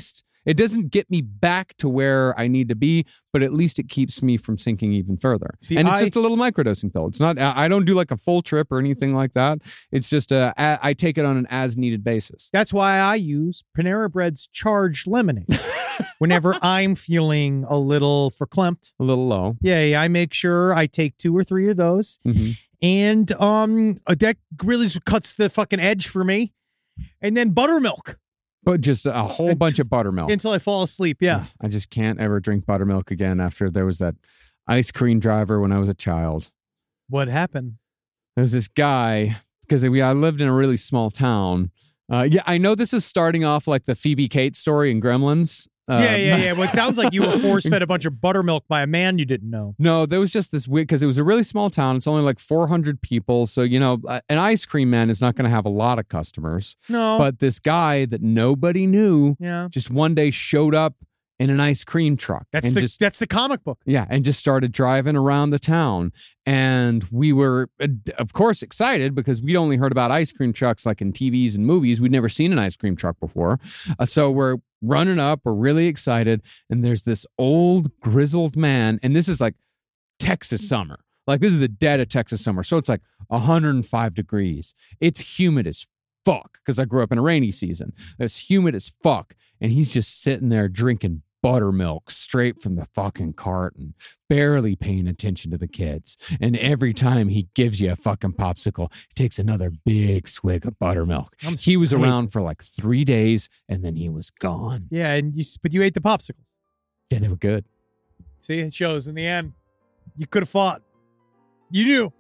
It doesn't get me back to where I need to be, but at least it keeps me from sinking even further. See, and it's I- just a little microdosing pill. It's not, I don't do like a full trip or anything like that. It's just, a, I take it on an as needed basis. That's why I use Panera Bread's Charged Lemonade. Whenever I'm feeling a little verklempt, A little low. yeah, yeah, I make sure I take two or three of those. Mm-hmm. And um, that really cuts the fucking edge for me. And then buttermilk But just a whole And- bunch of buttermilk. until I fall asleep. Yeah. I just can't ever drink buttermilk again after there was that ice cream driver when I was a child. What happened? There was this guy, because we I lived in a really small town. Uh, yeah, I know this is starting off like the Phoebe Cates story in Gremlins. Uh, yeah, yeah, yeah. Well, it sounds like you were force-fed a bunch of buttermilk by a man you didn't know. No, there was just this weird, because it was a really small town. It's only like four hundred people. So, you know, an ice cream man is not going to have a lot of customers. No. But this guy that nobody knew Yeah. just one day showed up in an ice cream truck. That's and the just, that's the comic book. yeah, and just started driving around the town. And we were, uh, of course, excited because we'd only heard about ice cream trucks like in T Vs and movies. We'd never seen an ice cream truck before. Uh, so we're running up. We're really excited. And there's this old grizzled man. And this is like Texas summer. Like this is the dead of Texas summer. So it's like one hundred five degrees. It's humid as fuck because I grew up in a rainy season. It's humid as fuck. And he's just sitting there drinking buttermilk straight from the fucking carton, barely paying attention to the kids. And every time he gives you a fucking popsicle, he takes another big swig of buttermilk. I'm He was s- around for like three days and then he was gone. Yeah, and you but you ate the popsicles. Yeah, they were good. See, it shows in the end. You could have fought. You knew.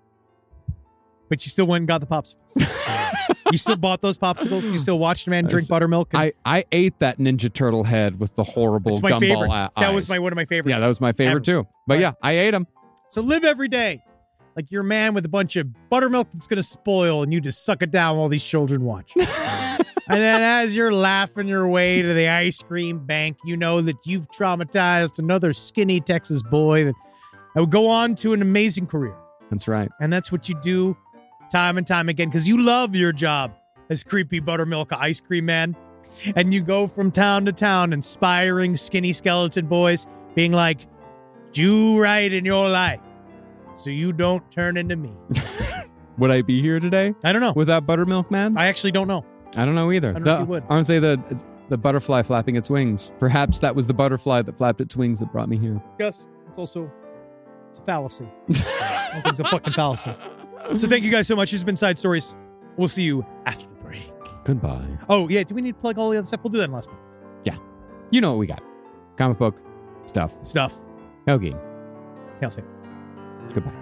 But you still went and got the popsicles. You still bought those popsicles? You still watched a man drink buttermilk? And I, I ate that Ninja Turtle head with the horrible It's my gumball favorite. a- That was eyes. my one of my favorites. Yeah, that was my favorite ever. too. But yeah, I ate them. So live every day like you're a man with a bunch of buttermilk that's going to spoil and you just suck it down while these children watch. And then as you're laughing your way to the ice cream bank, you know that you've traumatized another skinny Texas boy that, that would go on to an amazing career. That's right. And that's what you do time and time again because you love your job as creepy buttermilk ice cream man. And you go from town to town inspiring skinny skeleton boys being like, do right in your life so you don't turn into me. Would I be here today I don't know. without Buttermilk Man? I actually don't know. I don't know either. I don't The- know if you would. Aren't they the the butterfly flapping its wings? Perhaps that was the butterfly that flapped its wings that brought me here. Gus, it's also it's a fallacy. I think it's a fucking fallacy. So thank you guys so much. This has been Side Stories. We'll see you after the break. Goodbye. Oh, yeah. Do we need to plug all the other stuff? We'll do that in last month. Yeah. You know what we got. Comic book stuff. Stuff. Helgi. Hail Satan. Goodbye.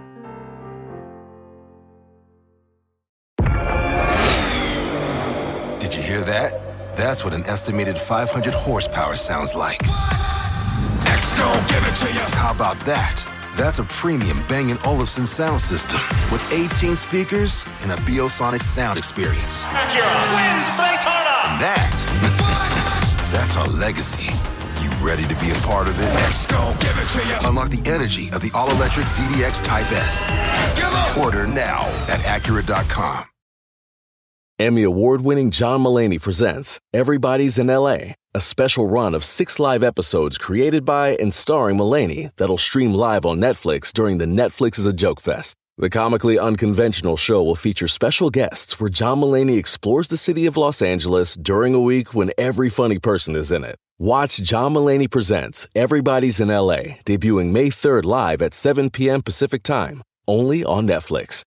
Did you hear that? That's what an estimated five hundred horsepower sounds like. X-Gon, give it to you. How about that? That's a premium Bang and Olufsen sound system with eighteen speakers and a Biosonic sound experience. Acura wins Daytona. And that, that's our legacy. You ready to be a part of it? X-Gon, give it to you. Unlock the energy of the all-electric Z D X Type S. Order now at Acura dot com. Emmy award-winning John Mulaney presents Everybody's in L A, a special run of six live episodes created by and starring Mulaney that'll stream live on Netflix during the Netflix is a Joke Fest. The comically unconventional show will feature special guests where John Mulaney explores the city of Los Angeles during a week when every funny person is in it. Watch John Mulaney Presents Everybody's in L A, debuting May third live at seven p.m. Pacific Time, only on Netflix.